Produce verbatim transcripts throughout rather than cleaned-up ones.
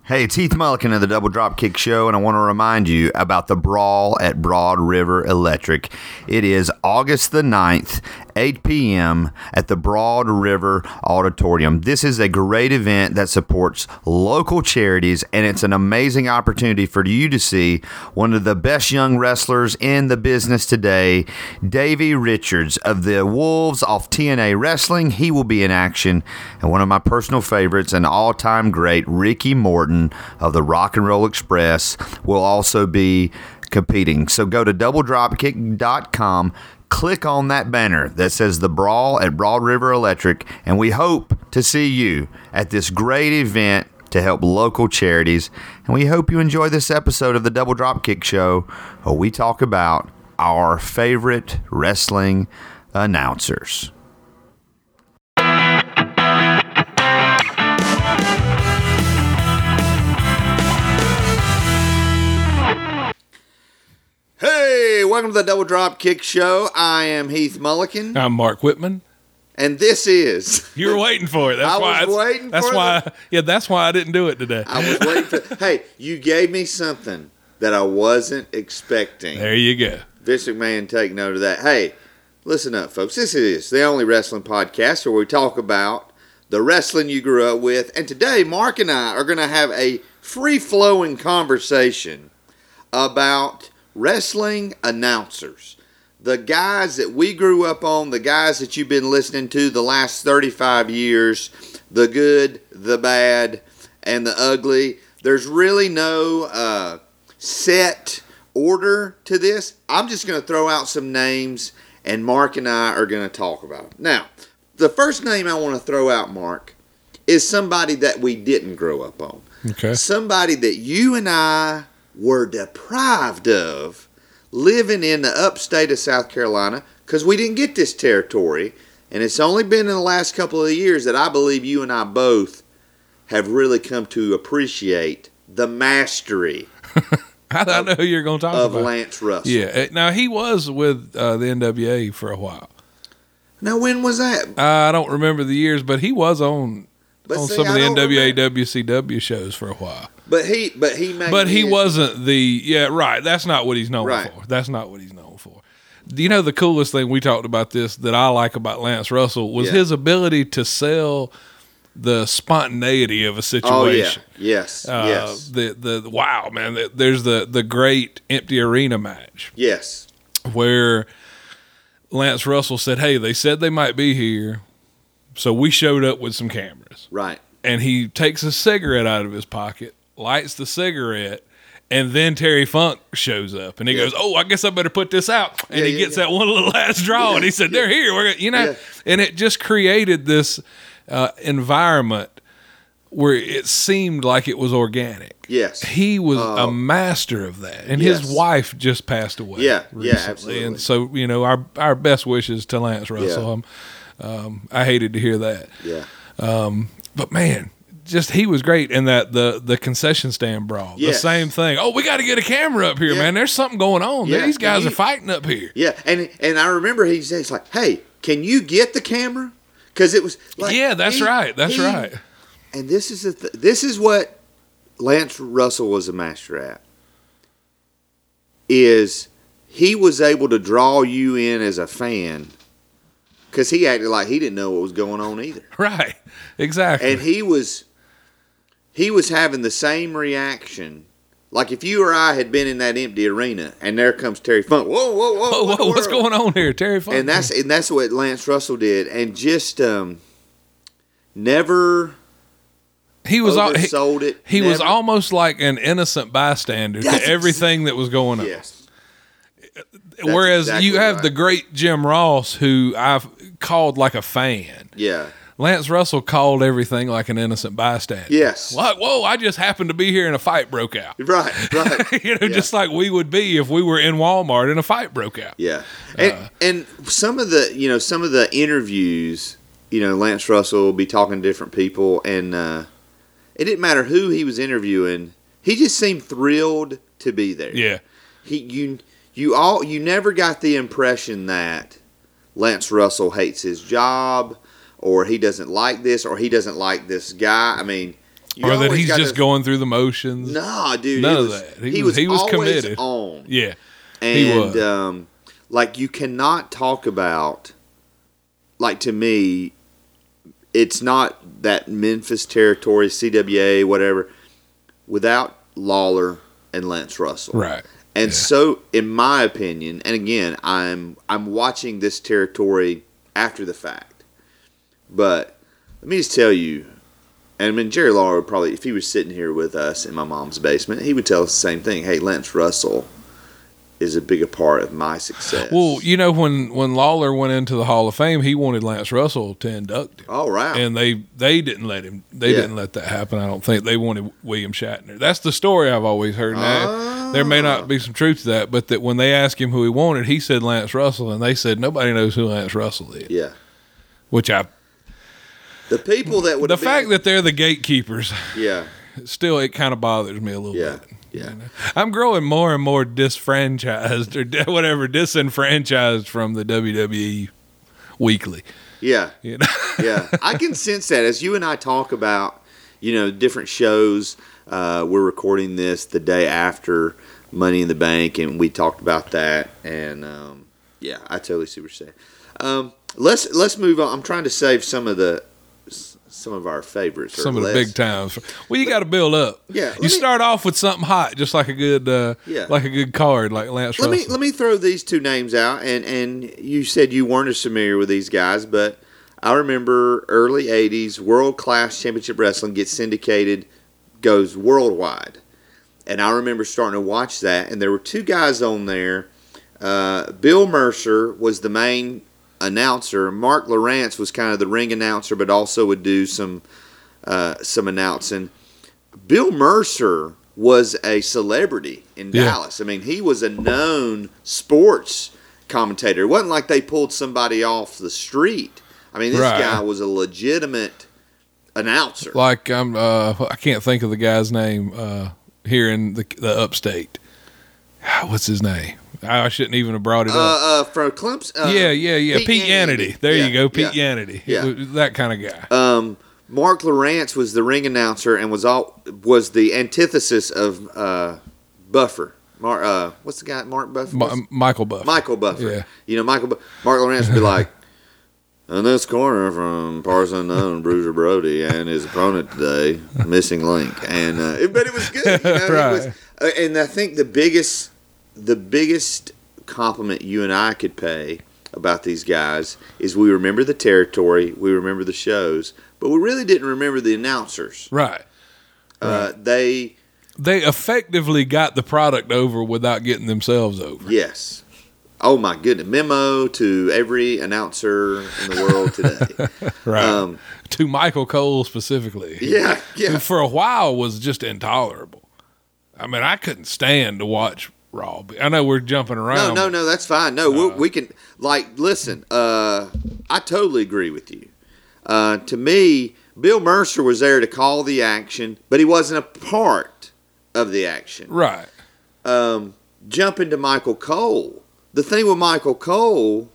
Hey, it's Heath Mulliken of the Double Drop Kick Show, and I want to remind you about the Brawl at Broad River Electric. It is August the ninth, eight p.m. at the Broad River Auditorium. This is a great event that supports local charities, and it's an amazing opportunity for you to see one of the best young wrestlers in the business today, Davey Richards of the Wolves off T N A Wrestling. He will be in action, and one of my personal favorites, an all-time great, Ricky Morton of the Rock and Roll Express, will also be competing. So go to double drop kick dot com, click on that banner that says The Brawl at Broad River Electric, and we hope to see you at this great event to help local charities. And we hope you enjoy this episode of the Double Drop Kick Show, where we talk about our favorite wrestling announcers. Hey, welcome to the Double Drop Kick Show. I am Heath Mulliken. I'm Mark Whitman. And this is... You were waiting for it. That's I why was waiting that's for why, it. Yeah, that's why I didn't do it today. I was waiting for... Hey, you gave me something that I wasn't expecting. There you go. Vince McMahon, take note of that. Hey, listen up, folks. This is the only wrestling podcast where we talk about the wrestling you grew up with. And today, Mark and I are going to have a free-flowing conversation about wrestling announcers. The guys that we grew up on, the guys that you've been listening to the last thirty-five years, the good, the bad, and the ugly. There's really no uh, set order to this. I'm just going to throw out some names, and Mark and I are going to talk about them. Now, the first name I want to throw out, Mark, is somebody that we didn't grow up on. Okay. Somebody that you and I were deprived of living in the upstate of South Carolina because we didn't get this territory. And it's only been in the last couple of years that I believe you and I both have really come to appreciate the mastery I don't know who you're going to talk of about. Lance Russell. Yeah. Now, he was with uh, the N W A for a while. Now, when was that? Uh, I don't remember the years, but he was on But on see, some of I the don't N W A, remember. W C W shows for a while. But he, but he, made But he his- wasn't the, yeah, right. That's not what he's known Right. for. That's not what he's known for. Do you know the coolest thing we talked about this that I like about Lance Russell was Yeah. his ability to sell the spontaneity of a situation. Oh yeah, yes, Uh, yes, The the wow, man. the- There's the the great empty arena match yes. where Lance Russell said, "Hey, they said they might be here, so we showed up with some cameras." Right. And he takes a cigarette out of his pocket, lights the cigarette, and then Terry Funk shows up, and he Yeah. goes, "Oh, I guess I better put this out." And Yeah, he yeah, gets yeah. that one little last draw, and he said, "They're here." We're gonna, you know, Yeah. and it just created this uh, environment where it seemed like it was organic. Yes. He was Oh. a master of that, and Yes. his wife just passed away. Yeah, yeah, recently. absolutely. And so, you know, our our best wishes to Lance Russell. Yeah. Um, um, I hated to hear that. Yeah. But man, just he was great. And that the the concession stand brawl, Yes. the same thing. Oh, we got to get a camera up here, Yeah. man. There's something going on. Yeah, These guys and are he- fighting up here. Yeah, and and I remember he said, "It's like, hey, can you get the camera?" Because it was like, yeah, that's he- right. That's he- right. And this is the th- this is what Lance Russell was a master at. Is he was able to draw you in as a fan because he acted like he didn't know what was going on either, Right. Exactly. and he was he was having the same reaction. Like if you or I had been in that empty arena, and there comes Terry Funk. Whoa, whoa, whoa! Whoa, what whoa, the what's world? going on here? Terry Funk. And that's and that's what Lance Russell did, and just um, never he was all, he, oversold it. he was never- almost like an innocent bystander That's to everything that was going on. yes. Whereas exactly you have right. the great Jim Ross, who I've called like a fan. Yeah. Lance Russell called everything like an innocent bystander. Yes. Like, whoa, I just happened to be here and a fight broke out. Right. Right. you know, Yeah. just like we would be if we were in Walmart and a fight broke out. Yeah. And Uh, and some of the you know some of the interviews, you know, Lance Russell will be talking to different people, and uh, it didn't matter who he was interviewing. He just seemed thrilled to be there. Yeah. He you you all you never got the impression that Lance Russell hates his job, or he doesn't like this, or he doesn't like this guy. I mean, You or that always he's got just to- going through the motions. Nah, dude. None he of was, that. He He, was- was, he was always committed. on. Yeah, And, he was. um, like, you cannot talk about, like, to me, it's not that Memphis territory, C W A, whatever, without Lawler and Lance Russell. right. And Yeah. so, in my opinion, and again, I'm I'm watching this territory after the fact, but let me just tell you, and I mean, Jerry Lawler would probably, if he was sitting here with us in my mom's basement, he would tell us the same thing. Hey, Lance Russell is a bigger part of my success. Well, you know, when when Lawler went into the Hall of Fame, he wanted Lance Russell to induct him. all right. And they they didn't let him. They Yeah. didn't let that happen. I don't think they wanted William Shatner. That's the story I've always heard. Now, Ah. there may not be some truth to that, but that when they asked him who he wanted, he said Lance Russell, and they said nobody knows who Lance Russell is. yeah. Which I The people that would the have been, fact that they're the gatekeepers, yeah, still it kind of bothers me a little yeah, bit. yeah. I'm growing more and more disfranchised or di- whatever disenfranchised from the W W E weekly. Yeah, You know? yeah. I can sense that as you and I talk about, you know, different shows. Uh, we're recording this the day after Money in the Bank, and we talked about that. And um, yeah, I totally see what you're saying. Um, let's let's move on. I'm trying to save some of the some of our favorites. or Some of the less. big times. Well, you got to build up. Yeah, let you me- start off with something hot, just like a good, uh, Yeah. like a good card, like Lance Let Russell. me let me throw these two names out, and, and you said you weren't as familiar with these guys, but I remember early eighties World Class Championship Wrestling gets syndicated, goes worldwide, and I remember starting to watch that, and there were two guys on there. Uh, Bill Mercer was the main announcer. Mark Lawrence was kind of the ring announcer, but also would do some uh, some announcing. Bill Mercer was a celebrity in Yeah. Dallas. I mean, he was a known sports commentator. It wasn't like they pulled somebody off the street. I mean, this Right. guy was a legitimate announcer. Like I'm, uh, I can't think of the guy's name uh, here in the the upstate. What's his name? I shouldn't even have brought it up. Uh, uh, from Clemson. Uh, yeah, yeah, yeah. Pete, Yannity. There Yeah, you go, Pete yeah. Yannity. Yeah. It was that kind of guy. Um, Mark Lawrence was the ring announcer and was all was the antithesis of uh, Buffer. Mar, uh, what's the guy? Mark Buffer. Ma- What's- Michael Buff. Michael Buffer. Yeah. You know, Michael. Bu- Mark Lawrence would be like, in this corner from Parson Unknown, Bruiser Brody and his opponent today, Missing Link, and uh, but it was good. You know, Right. it was, uh, and I think the biggest, the biggest compliment you and I could pay about these guys is we remember the territory, we remember the shows, but we really didn't remember the announcers. Right. Uh, they, They effectively got the product over without getting themselves over. yes. Oh my goodness! Memo to every announcer in the world today. Right. Um, To Michael Cole specifically. yeah, Who yeah. for a while was just intolerable. I mean, I couldn't stand to watch Raw. I know we're jumping No, around. no, no. That's fine. No, we, we can like listen. Uh, I totally agree with you. Uh, to me, Bill Mercer was there to call the action, but he wasn't a part of the action. Right. Um, jump into Michael Cole. The thing with Michael Cole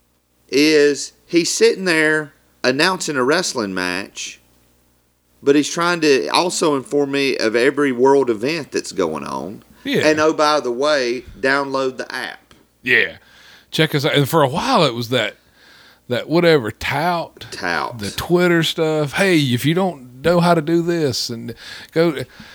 is he's sitting there announcing a wrestling match, but he's trying to also inform me of every world event that's going on. Yeah. And oh, by the way, download the app. Yeah. Check us out. And for a while, it was that, that whatever, tout, Tout. the Twitter stuff. Hey, if you don't know how to do this, and go,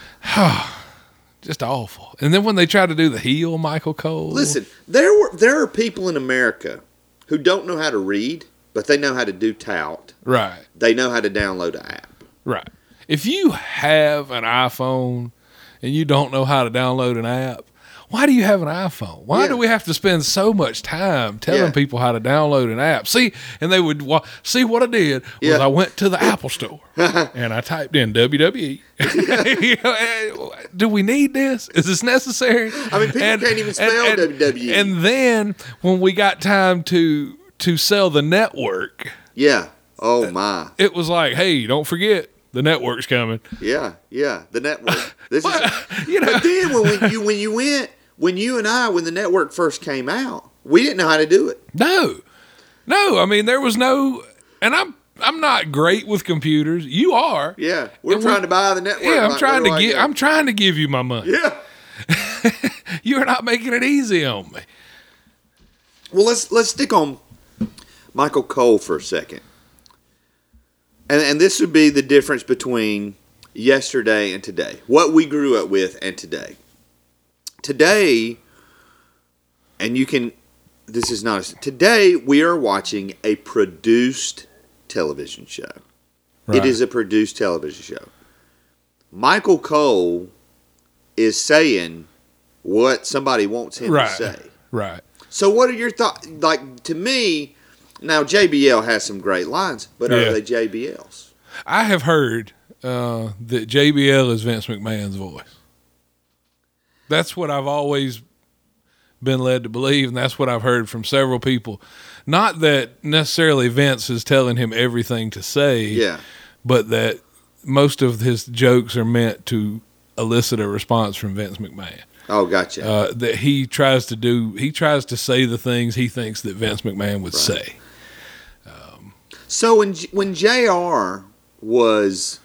just awful. And then when they try to do the heel Michael Cole. Listen, there were there are people in America who don't know how to read, but they know how to do tout. Right. They know how to download an app. Right. If you have an iPhone and you don't know how to download an app, why do you have an iPhone? Why Yeah. do we have to spend so much time telling Yeah. people how to download an app? See, and they would wa- see what I did was Yeah. I went to the Apple Store and I typed in W W E. You know, eh, do we need this? Is this necessary? I mean, people can't even spell W W E. And then when we got time to to sell the network, Yeah. Oh my. it was like, hey, don't forget the network's coming. Yeah. Yeah. The network. This is. You know, But then when, when you when you went when you and I when the network first came out, we didn't know how to do it. no, no. I mean, there was no, and I'm I'm not great with computers. You are. Yeah, we're And trying we- to buy the network. Yeah, I'm Like, trying where to do I give. go? I'm trying to give you my money. Yeah. You're not making it easy on me. Well, let's let's stick on Michael Cole for a second, and and this would be the difference between yesterday and today. What we grew up with and today. Today, and you can. This is not a, today. We are watching a produced television show. Right. It is a produced television show. Michael Cole is saying what somebody wants him Right. to say. Right. So what are your thoughts? Like, to me, now J B L has some great lines, but Yeah. are they J B L's? I have heard uh, that J B L is Vince McMahon's voice. That's what I've always been led to believe, and that's what I've heard from several people. Not that necessarily Vince is telling him everything to say, Yeah. but that most of his jokes are meant to elicit a response from Vince McMahon. Oh, gotcha. Uh, that he tries to do, he tries to say the things he thinks that Vince McMahon would say. So when J- when J R was,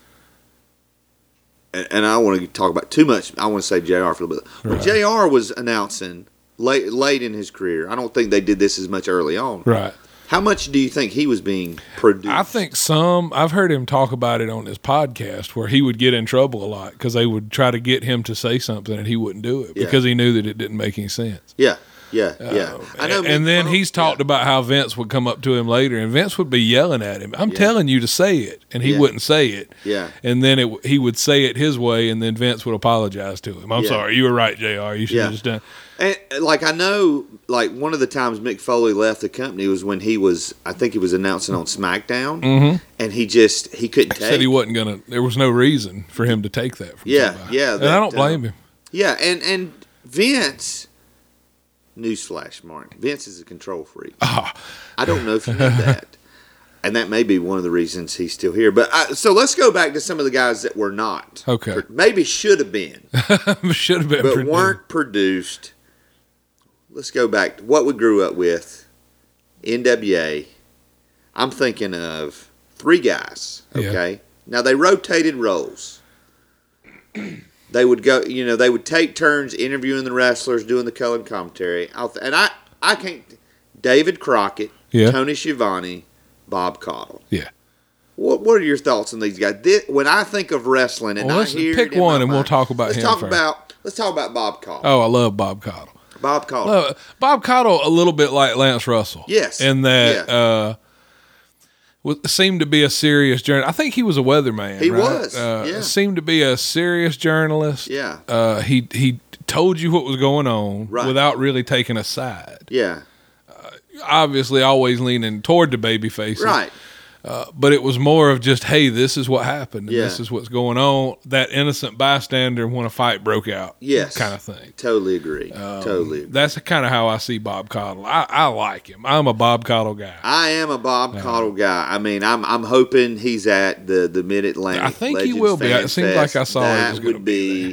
and, and I don't want to talk about too much. I want to say J R for a little bit. When Right. J R was announcing late late in his career, I don't think they did this as much early on. Right. How much do you think he was being produced? I think some, I've heard him talk about it on his podcast where he would get in trouble a lot because they would try to get him to say something and he wouldn't do it Yeah. because he knew that it didn't make any sense. Yeah, yeah, yeah. I know. Uh, and Mick then Foley- he's talked yeah. about how Vince would come up to him later and Vince would be yelling at him, I'm telling you to say it. And he Yeah. wouldn't say it. Yeah. And then it, he would say it his way and then Vince would apologize to him. I'm Yeah. sorry, you were right, J R. You should Yeah. have just done. And like I know, like one of the times Mick Foley left the company was when he was, I think he was announcing on SmackDown, Mm-hmm. and he just he couldn't take. Said he wasn't going to, there was no reason for him to take that from Yeah, somebody. yeah, And that, I don't blame uh, him. Yeah, and and Vince, newsflash, Mark, Vince is a control freak. Ah. I don't know if you knew that, and that may be one of the reasons he's still here. But I, so let's go back to some of the guys that were not. Okay. Maybe should have been, Should have been but produced. weren't produced. Let's go back to what we grew up with. N W A. I'm thinking of three guys. Yeah. Okay. Now they rotated roles. They would go, you know, they would take turns interviewing the wrestlers, doing the color commentary. I'll th- And I, I can't. David Crockett, Yeah. Tony Schiavone, Bob Caudle. Yeah. What What are your thoughts on these guys? This, when I think of wrestling, and Well, I let's hear pick it in one my and we'll mind, talk about let's him talk first. about Let's talk about Bob Caudle. Oh, I love Bob Caudle. Bob Caudle. Well, Bob Caudle, a little bit like Lance Russell. Yes. In that Yeah. uh, was, seemed to be a serious journalist. I think he was a weatherman. He right? was, Uh, yeah. Seemed to be a serious journalist. Yeah. Uh, he he told you what was going on Right. without really taking a side. Yeah. Obviously, always leaning toward the baby faces. Right. Uh, but it was more of just, hey, this is what happened. And Yeah. this is what's going on. That innocent bystander when a fight broke out. Yes. Kind of thing. Totally agree. Um, totally. Agree. That's kind of how I see Bob Caudle. I, I like him. I'm a Bob Caudle guy. I am a Bob Caudle guy. I mean, I'm I'm hoping he's at the, the Mid Atlantic. I think he will be. It seems like I saw he that was gonna would be be.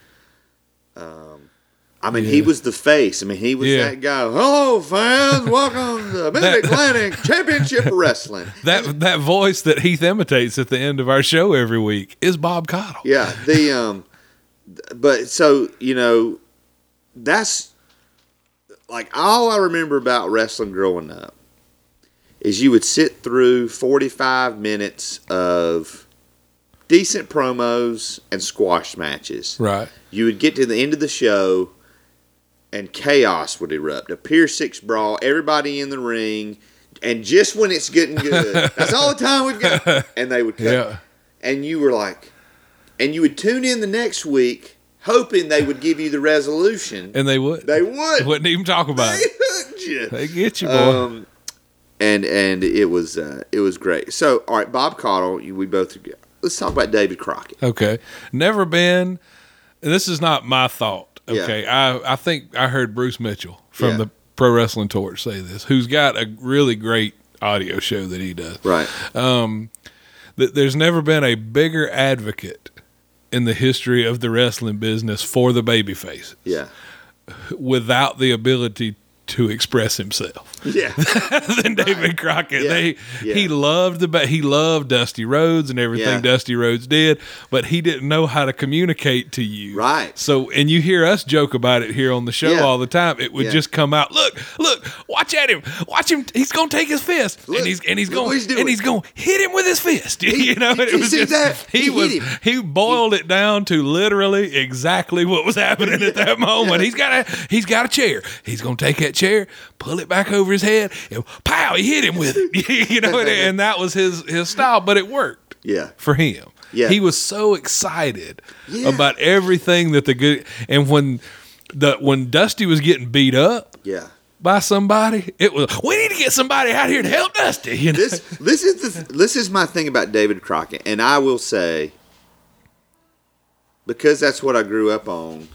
Um, I mean, he was the face. I mean, he was Yeah. that guy. Hello, fans. Welcome to Mid Atlantic Championship Wrestling. That that voice that Heath imitates at the end of our show every week is Bob Caudle. Yeah. The um, but so you know, that's like all I remember about wrestling growing up is you would sit through forty-five minutes of decent promos and squash matches. Right. You would get to the end of the show and chaos would erupt. A Pier six brawl, everybody in the ring, and just when it's getting good, that's all the time we've got. And they would cut. Yeah. And you were like, and you would tune in the next week hoping they would give you the resolution. And they would. They would. Wouldn't even talk about They it. hooked you. They get you, boy. Um, and and it was uh, it was great. So all right, Bob Caudle, you- we both let's talk about David Crockett. Okay. Never been. And this is not my thought. Okay. I, I think I heard Bruce Mitchell from Yeah. the Pro Wrestling Torch say this, who's got a really great audio show that he does. Right. Um, that there's never been a bigger advocate in the history of the wrestling business for the babyface Yeah. without the ability to express himself Yeah. than David Crockett. Yeah. They Yeah. he loved the ba- he loved Dusty Rhodes and everything Yeah. Dusty Rhodes did, but he didn't know how to communicate to you. Right. So, and you hear us joke about it here on the show Yeah. all the time. It would Yeah. just come out. Look, look, watch at him, watch him. He's gonna take his fist, Look, and he's and he's look what going he's doing. and he's going to hit him with his fist. you know, and it you was see just that? he, He hit was him. he boiled it down to literally exactly what was happening at that moment. Yeah. He's got a he's got a chair. He's gonna take that chair, pull it back over his head, and pow, he hit him with it. you know, and, and that was his his style, but it worked Yeah. for him. Yeah. He was so excited Yeah. about everything that the good and when the when Dusty was getting beat up Yeah. by somebody, it was we need to get somebody out here to help Dusty. You know? This this is the this is my thing about David Crockett, and I will say, because that's what I grew up on.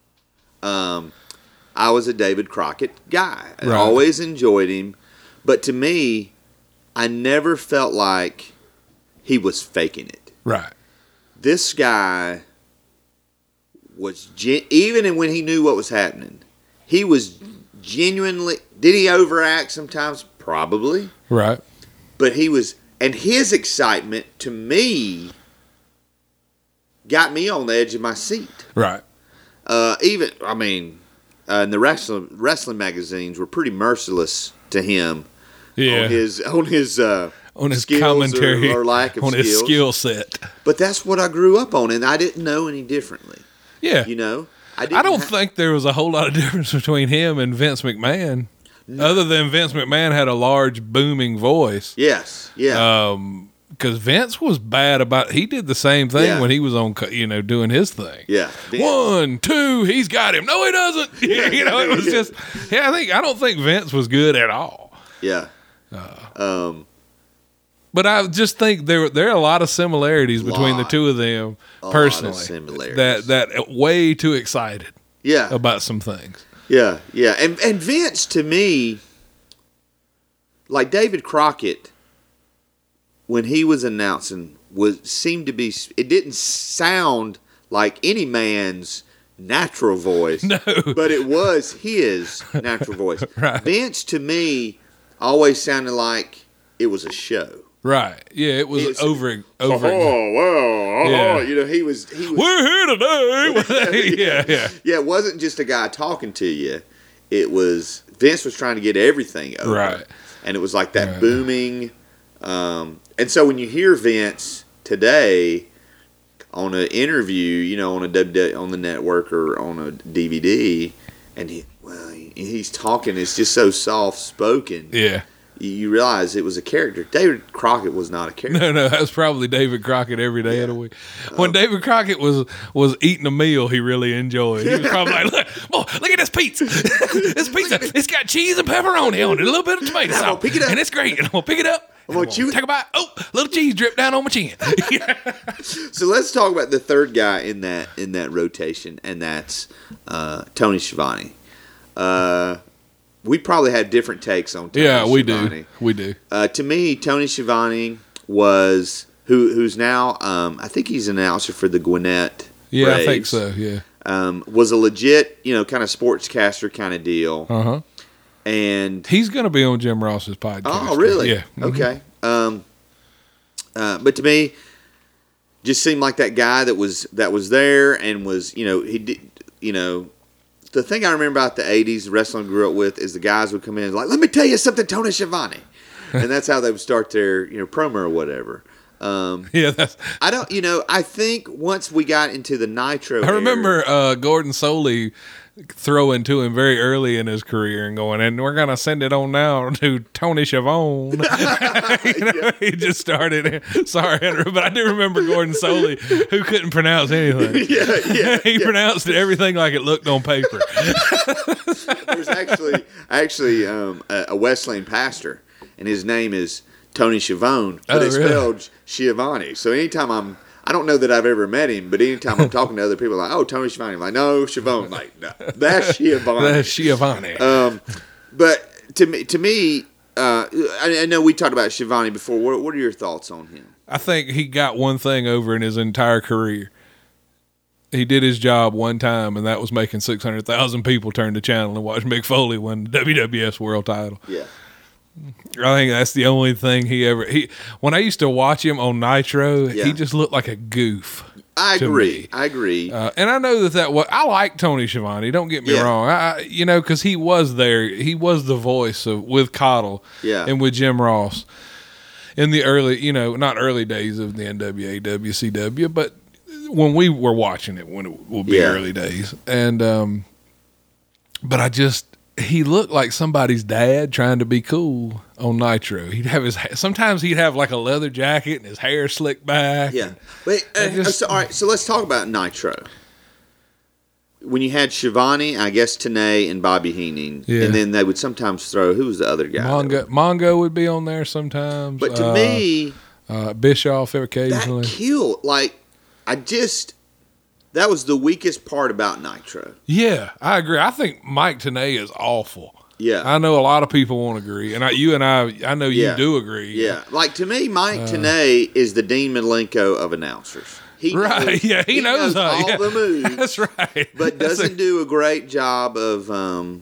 Um, I was a David Crockett guy. I Right. always enjoyed him, but to me, I never felt like he was faking it. Right. This guy was gen- even when he knew what was happening, he was genuinely. Did he overact sometimes? Probably. Right. But he was, and his excitement to me got me on the edge of my seat. Right. Uh, even, I mean, uh, and the wrestling wrestling magazines were pretty merciless to him Yeah. on his on his uh, on his skills commentary or, or lack of on skills. his skill set. But that's what I grew up on, and I didn't know any differently. Yeah. You know, didn't I don't ha- think there was a whole lot of difference between him and Vince McMahon, other than Vince McMahon had a large booming voice. Yes. Yeah. Um, because Vince was bad about. He did the same thing Yeah. when he was on, co- you know, doing his thing. yeah. Vince- One, two, he's got him. No, he doesn't. you know, it was just. Yeah, I think I don't think Vince was good at all. Yeah. um. But I just think there there are a lot of similarities between the Lot. two of them A lot of personally. similarities. That that way too excited Yeah. about some things. Yeah, yeah, and and Vince to me, like David Crockett, when he was announcing, was seemed to be. It didn't sound like any man's natural voice, No. but it was his natural voice. Right. Vince to me always sounded like it was a show. Right. Yeah, it was It's- over over. Oh well, oh, Yeah. you know he was he was. We're here today. yeah, yeah. Yeah, it wasn't just a guy talking to you. It was Vince was trying to get everything over. Right. And it was like that Right. booming. Um, and so when you hear Vince today on an interview, you know, on a W W on the network or on a D V D, and he well, he, he's talking, it's just so soft spoken. Yeah. You, you realize it was a character. David Crockett was not a character. No, no, that's probably David Crockett every day of the week. When David Crockett was was eating a meal he really enjoyed, he was probably like, look, boy, look at this pizza. this pizza, it's got cheese and pepperoni on it, a little bit of tomato I'm gonna sauce. pick it up. And it's great. And I'm going to pick it up. I'm gonna and chew it. Take a bite. Oh, little cheese drip down on my chin. So let's talk about the third guy in that in that rotation, and that's uh, Tony Schiavone. Uh, we probably had different takes on Tony yeah, we Schiavone. do. We do. Uh, to me, Tony Schiavone was who who's now um, I think he's an announcer for the Gwinnett Yeah, Braves. I think so. Yeah. Um, was a legit, you know, kind of sportscaster kind of deal, Uh huh. and He's going to be on Jim Ross's podcast. oh, really? Yeah. Mhm. Okay. Um, uh, but to me, just seemed like that guy that was that was there and was, you know, he did, you know, the thing I remember about the eighties wrestling I grew up with is the guys would come in and like, let me tell you something, Tony Schiavone, and that's how they would start their, you know, promo or whatever. Um, Yeah, that's. I don't, you know, I think once we got into the Nitro, I remember uh, Gordon Soley throwing to him very early in his career and going, and we're going to send it on now to Tony Schiavone. you know, he just started. Sorry, Andrew, but I do remember Gordon Soley, who couldn't pronounce anything. yeah, yeah, he yeah. pronounced everything like it looked on paper. There's actually actually um, a, a Wesleyan pastor, and his name is Tony Schiavone, but Oh, it's really? spelled Schiavone. So anytime I'm, I don't know that I've ever met him, but anytime I'm talking to other people, like, oh, Tony Schiavone, I'm like, no, Schiavone, like, no, that's Schiavone. That's Schiavone. Um, but to me, to me, uh, I, I know we talked about Schiavone before. What, what are your thoughts on him? I think he got one thing over in his entire career. he did his job one time, and that was making six hundred thousand people turn the channel and watch Mick Foley win the W W F World Title. Yeah. I think that's the only thing he ever he. When I used to watch him on Nitro, Yeah. he just looked like a goof. I to agree. me. I agree. Uh, and I know that that was, I like Tony Schiavone. Don't get me Yeah. wrong. I, you know, because he was there. He was the voice of with Cottle Yeah. and with Jim Ross in the early, you know, not early days of the N W A W C W, but when we were watching it, when it will be Yeah. early days. And um, but I just he looked like somebody's dad trying to be cool on Nitro. He'd have his ha- sometimes he'd have like a leather jacket and his hair slicked back. Yeah. Wait, uh, I just- so, all right, so let's talk about Nitro. When you had Shivani, I guess Tenay and Bobby Heenan, Yeah. and then they would sometimes throw, who was the other guy? Mongo, Mongo would be on there sometimes. But to Uh, me, uh, Bischoff that occasionally. killed. Like, I just, that was the weakest part about Nitro. Yeah, I agree. I think Mike Tenay is awful. Yeah. I know a lot of people won't agree, and I, you and I, I know you Yeah. do agree. Yeah. Like, to me, Mike Uh. Tenay is the Dean Malenko of announcers. He Right? knows, Yeah, he, knows, how- all yeah. the moves. That's right. but That's doesn't a- do a great job of um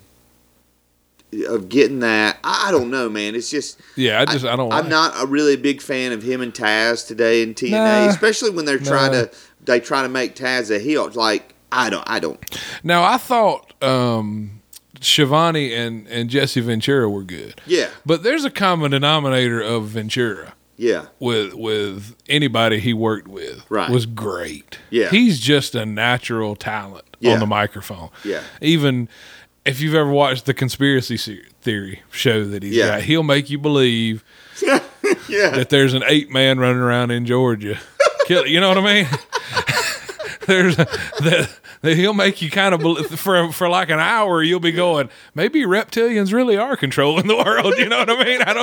of getting that. I I don't know, man. It's just Yeah, I just I, don't. I'm like not a really big fan of him and Taz today in T N A, Nah. especially when they're trying Nah. to they try to make Taz a heel. Like I don't, I don't. Now I thought um, Shivani and and Jesse Ventura were good, Yeah, but there's a common denominator of Ventura. yeah, with with anybody he worked with Right. was great. Yeah. He's just a natural talent Yeah. on the microphone. Yeah. Even if you've ever watched the conspiracy se- theory show that he's Yeah. got, he'll make you believe yeah. that there's an ape man running around in Georgia. Kill, you know what I mean? There's that, that he'll make you kind of believe, for for like an hour you'll be going, maybe reptilians really are controlling the world. You know what I mean? I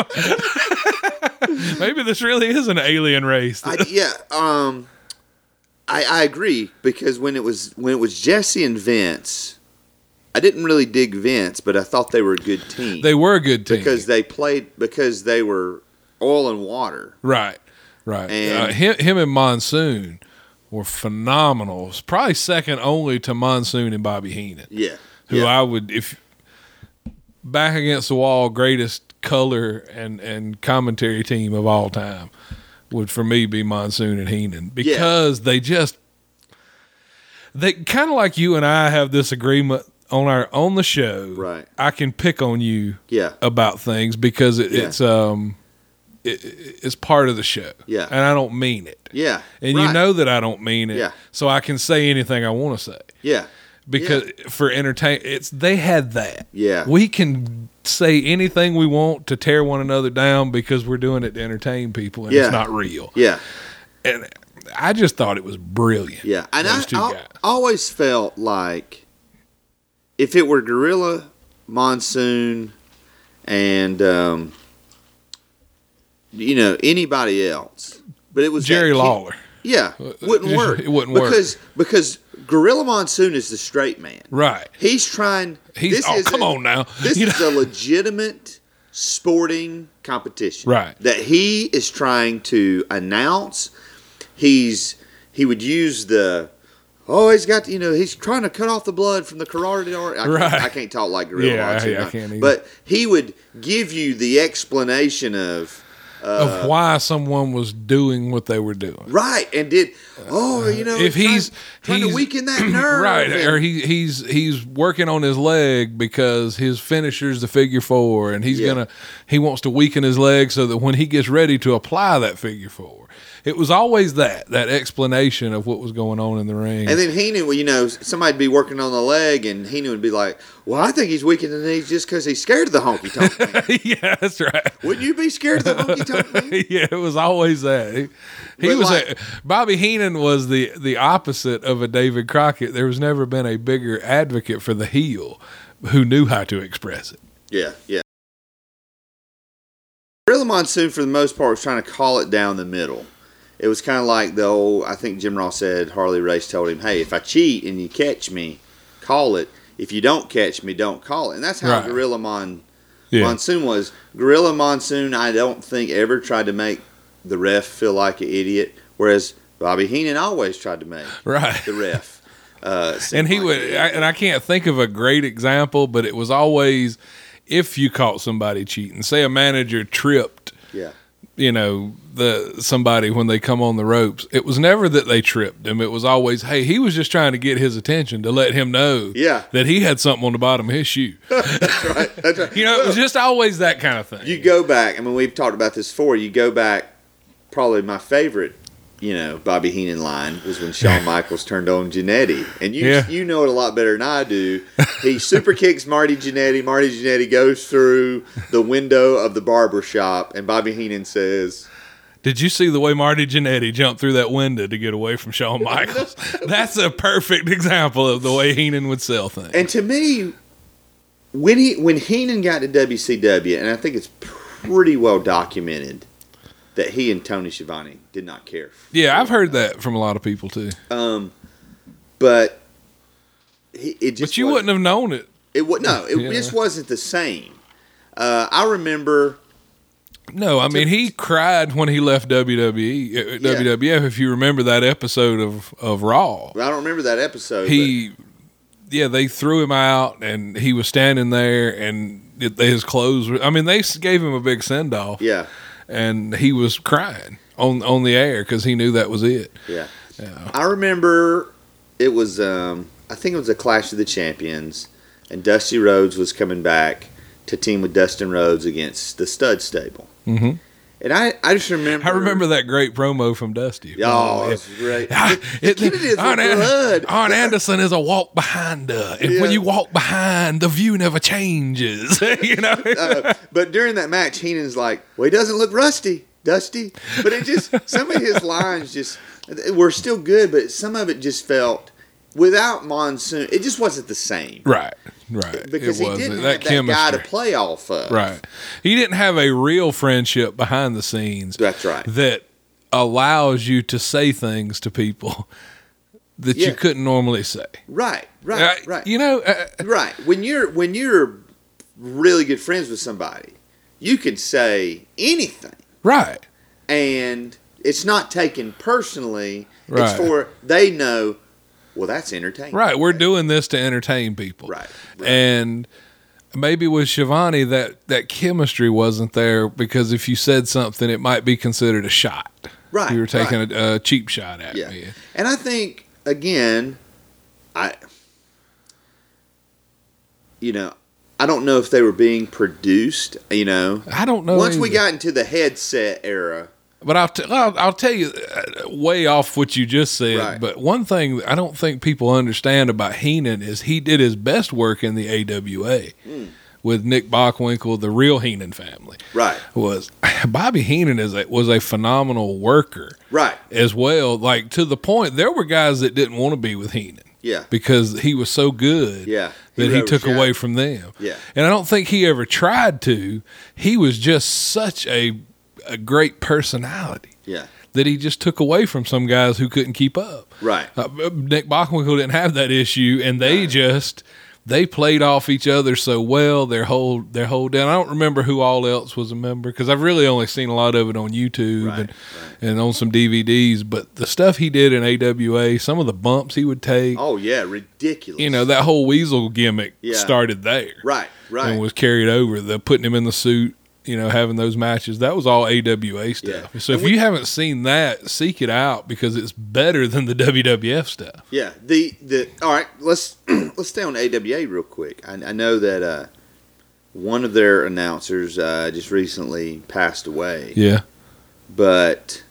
don't. Maybe this really is an alien race. I, yeah, um, I I agree because when it was when it was Jesse and Vince, I didn't really dig Vince, but I thought they were a good team. They were a good team because they played because they were oil and water. right, right. And- uh, him, him and Monsoon were phenomenal. It's probably second only to Monsoon and Bobby Heenan, Yeah, who yeah. I would, if back against the wall, greatest color and and commentary team of all time would for me be Monsoon and Heenan because they just they kind of like you and I have this agreement on our on the show. Right. I can pick on you Yeah. about things because it, Yeah. it's um it, it's part of the show. Yeah. And I don't mean it. Yeah, And you right. know that I don't mean it. Yeah. So I can say anything I want to say Yeah, because for entertain it's they had that. Yeah. We can say anything we want to tear one another down because we're doing it to entertain people and Yeah. it's not real. yeah, And I just thought it was brilliant. yeah. And I, those two I guys. always felt like if it were Gorilla, Monsoon, and um, you know anybody else, but it was Jerry that kid- Lawler. Yeah, wouldn't work. It wouldn't work. because because Gorilla Monsoon is the straight man. Right. He's trying. He's this oh is come a- on now. This You is a legitimate sporting competition, Right. That he is trying to announce. He's he would use the. Oh, he's got you know he's trying to cut off the blood from the carotid artery. I, Right. can't, I can't talk like Gorilla Yeah, Monsoon, I- I can't either. but he would give you the explanation of. of why someone was doing what they were doing. Right, and did oh you know If trying- he's trying he's, to weaken that nerve, right, and- or he he's he's working on his leg because his finisher's the figure four, and he's Yeah. gonna he wants to weaken his leg so that when he gets ready to apply that figure four, it was always that that explanation of what was going on in the ring. And then Heenan, well, you know, somebody'd be working on the leg, and Heenan would be like, "Well, I think he's weakening the knees just because he's scared of the honky tonk man." yeah, that's right. Wouldn't you be scared of the honky tonk man? yeah, it was always that. He, he But was like- a, Bobby Heenan was the the opposite of a David Crockett. There was never been a bigger advocate for the heel who knew how to express it. Yeah, yeah. Gorilla Monsoon, for the most part, was trying to call it down the middle. It was kind of like the old, I think Jim Ross said, Harley Race told him, "Hey, if I cheat and you catch me, call it. If you don't catch me, don't call it." And that's how Right. Gorilla Mon- Yeah. Monsoon was. Gorilla Monsoon, I don't think ever tried to make the ref feel like an idiot, whereas Bobby Heenan always tried to make Right. the ref Uh, it seemed And he like would, it. I, and I can't think of a great example, but it was always if you caught somebody cheating. Say a manager tripped, yeah, you know, the somebody when they come on the ropes. It was never that they tripped him. It was always, hey, he was just trying to get his attention to let him know Yeah. that he had something on the bottom of his shoe. that's right. That's right. You know, it was just always that kind of thing. You go back. I mean, we've talked about this before. You go back. Probably my favorite, you know, Bobby Heenan line was when Shawn Michaels turned on Jannetty, and you Yeah. you know it a lot better than I do. He super kicks Marty Jannetty. Marty Jannetty goes through the window of the barber shop, and Bobby Heenan says, Did you see the way Marty Jannetty jumped through that window to get away from Shawn Michaels? That's a perfect example of the way Heenan would sell things. and to me, when he when Heenan got to W C W, and I think it's pretty well documented that he and Tony Schiavone did not care. Yeah, I've heard that from a lot of people too. Um, but he, it just But you wasn't- wouldn't have known it. It was no, it Yeah. just wasn't the same. Uh, I remember. No, I mean he cried when he left W W E, uh, W W F. If you remember that episode of of Raw, I don't remember that episode. he, yeah, they threw him out, and he was standing there, and it, his clothes were. I mean, they s- gave him a big send off, but, yeah, and he was crying on on the air because he knew that was it. yeah, Yeah. I remember it was. Um, I think it was a Clash of the Champions, and Dusty Rhodes was coming back to team with Dustin Rhodes against the Stud Stable. Mm-hmm. And I, I just remember. I remember that great promo from Dusty. Oh, it was great. Ah, The it- Kennedys were Arn, An- blood. Arn Anderson is a walk behind her, and when Yeah. you walk behind, the view never changes. you know, Uh, but during that match, Heenan's like, well, he doesn't look rusty, Dusty. But it just, some of his lines just were still good, but some of it just felt, without Monsoon, it just wasn't the same. right, right. Because it he wasn't. didn't that have that chemistry. guy to play off of. Right. He didn't have a real friendship behind the scenes That's right. that allows you to say things to people that Yeah. you couldn't normally say. Right, right, Uh, right. You know, uh, Right. When you're when you're really good friends with somebody, you can say anything. right. And it's not taken personally. Right. It's for they know, well, that's entertaining. Right, we're doing this to entertain people. Right, right. And maybe with Shivani that that chemistry wasn't there because if you said something it might be considered a shot. Right, You were taking right. a, a cheap shot at Yeah. me. And I think again, I you know, I don't know if they were being produced, you know. I don't know. Once we either. got into the headset era, But I'll, t- I'll I'll tell you uh, way off what you just said. Right. But one thing I don't think people understand about Heenan is he did his best work in the A W A Mm. with Nick Bockwinkel, the real Heenan family. right, Was Bobby Heenan is a, was a phenomenal worker right, as well. Like to the point there were guys that didn't want to be with Heenan yeah, because he was so good. yeah, That he was took overshadowed. away from them. Yeah. And I don't think he ever tried to. He was just such a a great personality Yeah, that he just took away from some guys who couldn't keep up. right, Uh, Nick Bockwinkel didn't have that issue, and they just they played off each other so well. Their whole their whole down. I don't remember who all else was a member because I've really only seen a lot of it on YouTube Right, and right. and on some D V Ds. But the stuff he did in A W A, some of the bumps he would take, Oh yeah, ridiculous. you know, that whole Weasel gimmick Yeah. started there. right, right. And was carried over. The putting him in the suit, you know, having those matches. That was all A W A stuff. Yeah. So And if we- you haven't seen that, seek it out because it's better than the W W F stuff. Yeah. The the all right. Let's let's stay on A W A real quick. I, I know that uh, one of their announcers uh, just recently passed away, Yeah. but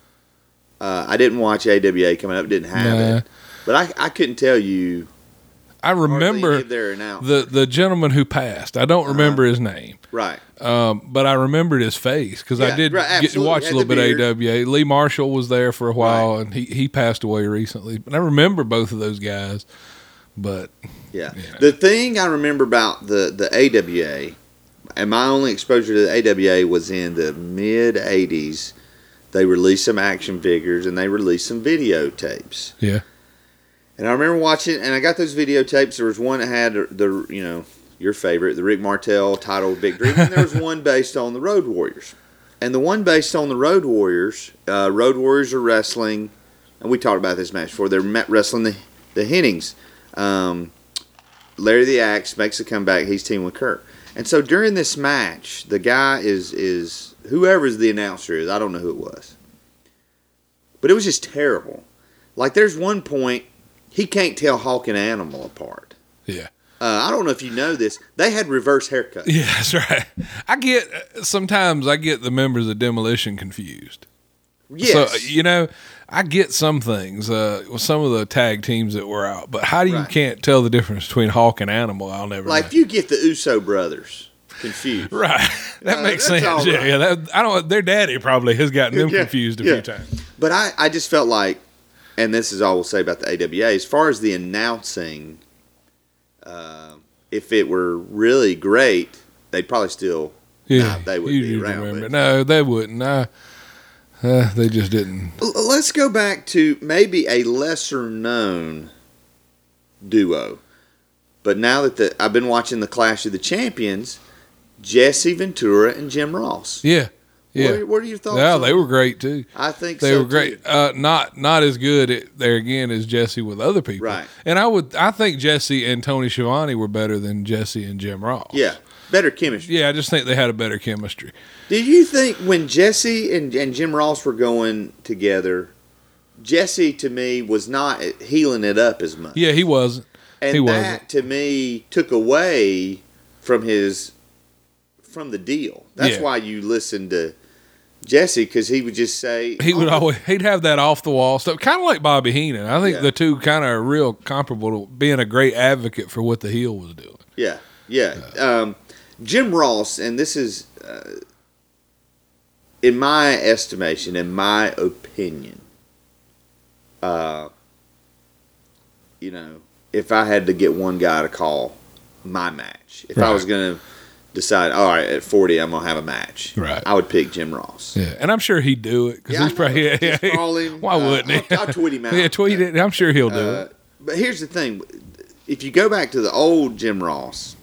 uh, I didn't watch A W A coming up. Didn't have Nah. it, but I I couldn't tell you. I hardly any remember of their announcers. the the gentleman who passed. I don't remember his name. Right. Um, but I remembered his face because Yeah, I did right, get to absolutely. watch a Had little the bit of A beard. W A. Lee Marshall was there for a while, and he, he passed away recently. But I remember both of those guys. But Yeah. Yeah. The thing I remember about the, the A W A, and my only exposure to the A W A was in the mid eighties. They released some action figures and they released some videotapes. yeah, And I remember watching, and I got those videotapes. There was one that had the, you know, your favorite, the Rick Martel title Victory. And there was one based on the Road Warriors. And the one based on the Road Warriors, uh, Road Warriors are wrestling, and we talked about this match before. They're met wrestling the the Hennings. Um, Larry the Axe makes a comeback. He's teaming with Kurt. And so during this match, the guy is is whoever's the announcer is. I don't know who it was, but it was just terrible. Like there's one point he can't tell Hawk and Animal apart. Yeah. Uh, I don't know if you know this. They had reverse haircuts. Yeah, that's right. I get sometimes I get the members of Demolition confused. Yes. So, you know, I get some things uh, with some of the tag teams that were out, but how do you Right. can't tell the difference between Hawk and Animal? I'll never Like know. if you get the Uso brothers confused. Right. That Uh, makes that's sense. all Yeah, right. yeah. That, I don't. Their daddy probably has gotten them Yeah, confused a yeah. few times. But I, I just felt like, and this is all we'll say about the A W A, as far as the announcing, uh, if it were really great, they'd probably still, Yeah, nah, they would you be do around. remember. but- No, they wouldn't. Uh, uh, they just didn't. L- Let's go back to maybe a lesser known duo. But now that the I've been watching the Clash of the Champions, Jesse Ventura and Jim Ross. Yeah, yeah. What, what are your thoughts? Yeah, on they were great too. I think They so were great. too. Uh, not not as good at, there again as Jesse with other people. Right. And I would I think Jesse and Tony Schiavone were better than Jesse and Jim Ross. Yeah, better chemistry. Yeah, I just think they had a better chemistry. Did you think when Jesse and, and Jim Ross were going together, Jesse to me was not healing it up as much. Yeah, he wasn't. and he that wasn't. to me took away from his from the deal. That's Yeah. why you listen to Jesse, because he would just say He would "Oh, always he'd have that off the wall stuff, kind of like Bobby Heenan. I think Yeah. the two kind of are real comparable to being a great advocate for what the heel was doing. Yeah, yeah. Um, Jim Ross, and this is, uh, in my estimation, in my opinion, uh, you know, if I had to get one guy to call my match, if I Right. was going to decide, all right, at forty, I'm going to have a match, Right. I would pick Jim Ross. Yeah, and I'm sure he'd do it because Yeah, he's I probably know. yeah, Just yeah. call him. Why Uh, wouldn't he? I'll- I'll tweet him out. Yeah, tweet it. I'm sure he'll do Uh, it. but here's the thing: if you go back to the old Jim Ross,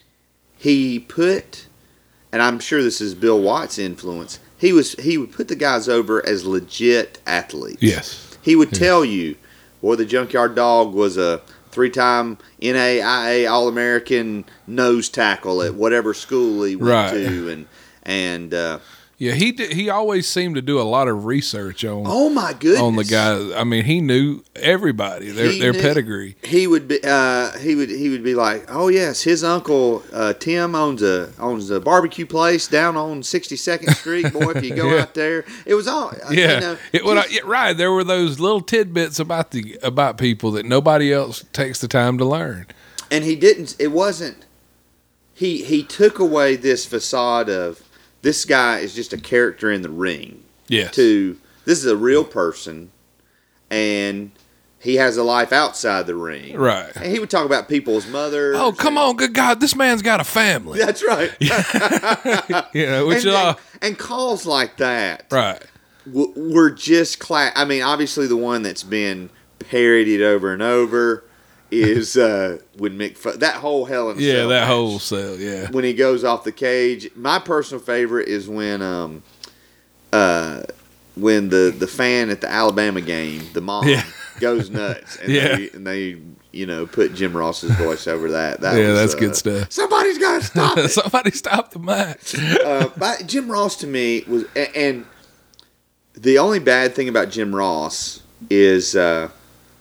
he put, and I'm sure this is Bill Watts' influence. He was he would put the guys over as legit athletes. Yes. He would tell you, boy, the Junkyard Dog was a three-time N A I A All-American nose tackle at whatever school he went Right. to, and and uh, Yeah, he did, he always seemed to do a lot of research on oh my goodness, on the guys. I mean, he knew everybody, their He their knew- pedigree. He would be uh, he would he would be like, oh yes, his uncle uh, Tim owns a owns a barbecue place down on sixty-second Street. Boy, if you go Yeah. out there, it was all uh, Yeah, You know, it, well, just- yeah, right. There were those little tidbits about the about people that nobody else takes the time to learn. and he didn't. It wasn't. He he took away this facade of this guy is just a character in the ring. Yes. To this is a real person, and he has a life outside the ring. Right. And he would talk about people's mothers. Oh, come on, good God, this man's got a family. That's right. You know, which and, is all and, and calls like that right. w- were just class. I mean, obviously the one that's been parodied over and over is uh, when Mick Fo- that whole Hell in a Yeah, Cell that match, whole cell. Yeah. when he goes off the cage. My personal favorite is when um uh when the the fan at the Alabama game, the mom, Yeah. goes nuts, and Yeah. they and they you know put Jim Ross's voice over that. That Yeah, was, that's uh, good stuff. Somebody's got to stop it. Somebody stop the match. uh, but Jim Ross to me was, a- and the only bad thing about Jim Ross is uh,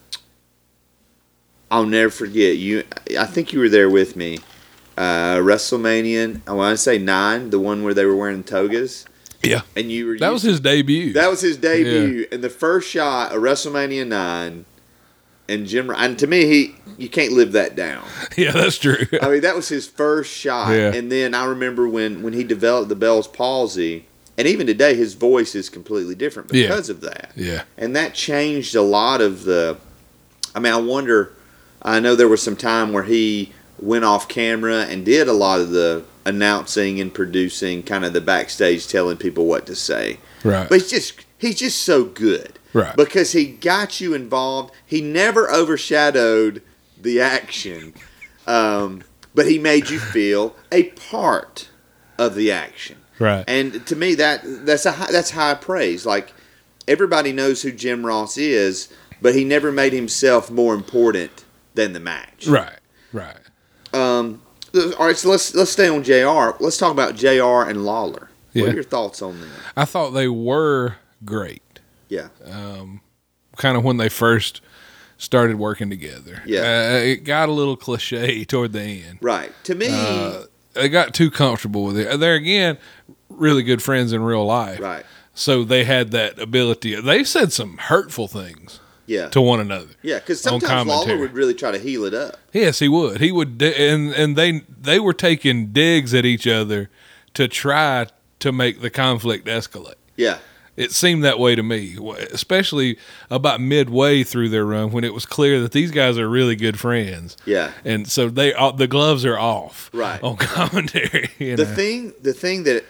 I'll never forget you. I think you were there with me. Uh, WrestleMania, I want to say nine, the one where they were wearing togas, Yeah. and you were That was his debut. that was his debut, and the first shot of WrestleMania nine, and Jim, and to me he you can't live that down. Yeah, that's true. I mean, that was his first shot. Yeah. And then I remember when, when he developed the Bell's palsy, and even today his voice is completely different Yeah. because of that. Yeah. And that changed a lot of the. I mean, I wonder. I know there was some time where he went off camera and did a lot of the announcing and producing, kind of the backstage, telling people what to say. Right. But he's just he's just so good. Right. Because he got you involved. He never overshadowed the action, um, but he made you feel a part of the action. Right. And to me, that that's a high, that's high praise. Like everybody knows who Jim Ross is, but he never made himself more important than the match. Right, right. Um, all right, so let's let's stay on J R. Let's talk about J R and Lawler. Yeah. What are your thoughts on them? I thought they were great. Yeah. Um, kind of when they first started working together. Yeah. Uh, it got a little cliche toward the end. Right. To me, Uh, they got too comfortable with it. They're, again, really good friends in real life. right. So they had that ability. They said some hurtful things Yeah. to one another. Yeah, because on sometimes Lawler commentary. would really try to heal it up. Yes, he would. He would, di- and and they they were taking digs at each other to try to make the conflict escalate. Yeah. It seemed that way to me, especially about midway through their run when it was clear that these guys are really good friends. Yeah. And so they all, the gloves are off Right. on commentary. You The know? thing, the thing that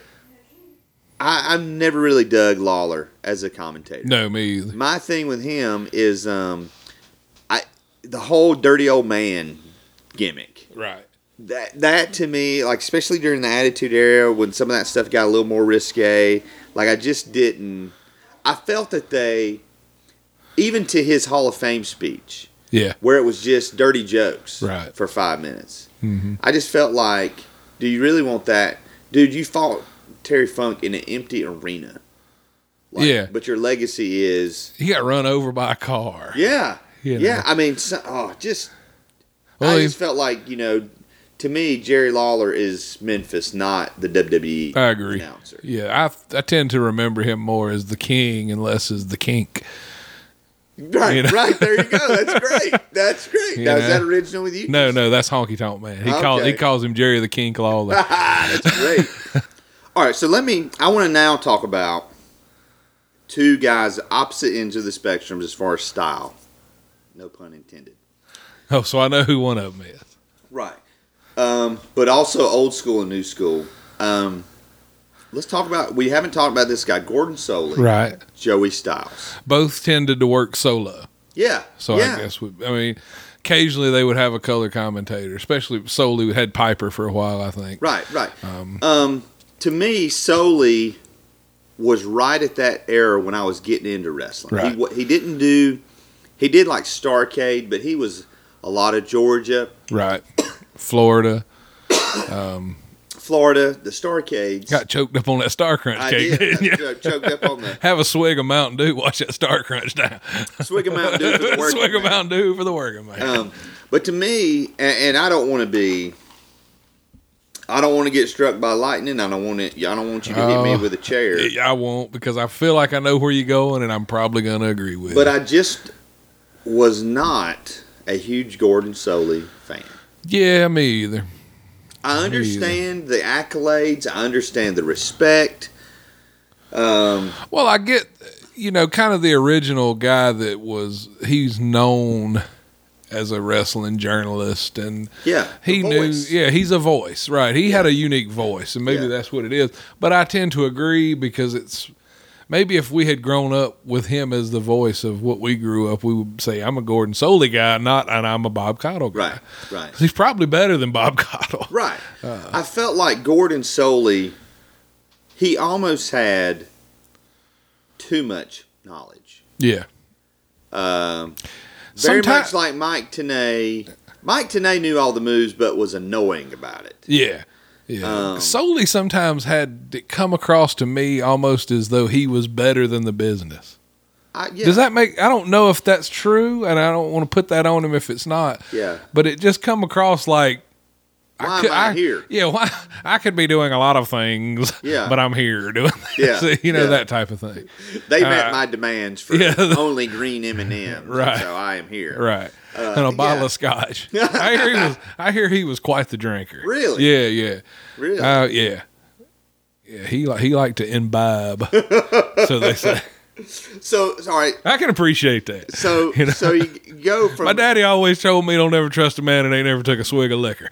I, I've never really dug Lawler as a commentator. No, me either. My thing with him is um, I the whole dirty old man gimmick. Right. That that to me, like especially during the Attitude Era, when some of that stuff got a little more risque, like I just didn't. I felt that they, even to his Hall of Fame speech, Yeah. where it was just dirty jokes Right. for five minutes. Mm-hmm. I just felt like, do you really want that? Dude, you fought Terry Funk in an empty arena. Like, Yeah. But your legacy is, He got run over by a car. yeah. You Yeah, know. I mean, so, oh, just, Well, I he- just felt like, you know, to me, Jerry Lawler is Memphis, not the W W E I agree. announcer. Yeah, I I tend to remember him more as the king and less as the kink. Right, You know? right. There you go. That's great. That's great. You Now, is know? that original with you? No, no, that's Honky Tonk Man. He calls he Okay. calls him Jerry the Kink Lawler. That's great. All right, so let me. I want to now talk about two guys opposite ends of the spectrum as far as style. No pun intended. Oh, so I know who one of them is. Right. Um, but also old school and new school. Um, let's talk about. We haven't talked about this guy, Gordon Soley, Right. Joey Styles. Both tended to work solo. Yeah. So yeah. I guess we, I mean, occasionally they would have a color commentator, especially Solely had Piper for a while, I think. Right. Right. Um, to me, Soley was right at that era when I was getting into wrestling. Right. He wa- he didn't do. He did like Starrcade, but he was a lot of Georgia. Right. Florida. Florida, the Starcades. Got choked up on that Star Crunch I cake, did. didn't you? Ch- choked up on the Have a swig of Mountain Dew, watch that Star Crunch down. swig of Mountain Dew for the working swig of man. Mountain Dew for the working man. Um, but to me, and, and I don't want to be, I don't want to get struck by lightning. I don't want to. I don't want you to hit me Oh, with a chair. I won't because I feel like I know where you're going, and I'm probably going to agree with But you. I just was not a huge Gordon Soley fan. Yeah, me either. I understand the accolades. I understand the respect. Um, Well, I get, you know, kind of the original guy that was, he's known as a wrestling journalist, and yeah, he the knew, voice. yeah, he's a voice, right? He had a unique voice, and maybe Yeah. that's what it is. But I tend to agree because it's, maybe if we had grown up with him as the voice of what we grew up, we would say, I'm a Gordon Soley guy, not, and I'm a Bob Caudle guy. Right, right. He's probably better than Bob Caudle. Right. I felt like Gordon Soley, he almost had too much knowledge. Yeah. Um, very Sometime- much like Mike Tenay. Mike Tenay knew all the moves, but was annoying about it. Yeah. Yeah. Um, Solely sometimes had it come across to me almost as though he was better than the business. I, yeah, Does that make, I don't know if that's true, and I don't want to put that on him if it's not. Yeah. But it just come across like, Why could- am I, here? Yeah, why I could be doing a lot of things, Yeah. but I'm here doing this. Yeah, you know, yeah. that type of thing. They met uh, my demands for yeah. only green M and M's, Right. so I am here. Right. Uh, and a bottle yeah. of scotch. I hear he was I hear he was quite the drinker. Really? Yeah, yeah. Really? Uh, yeah. Yeah, he li- he liked to imbibe. So they say. So, all right. I can appreciate that. So, You know? so you go from My daddy always told me don't ever trust a man that ain't never took a swig of liquor.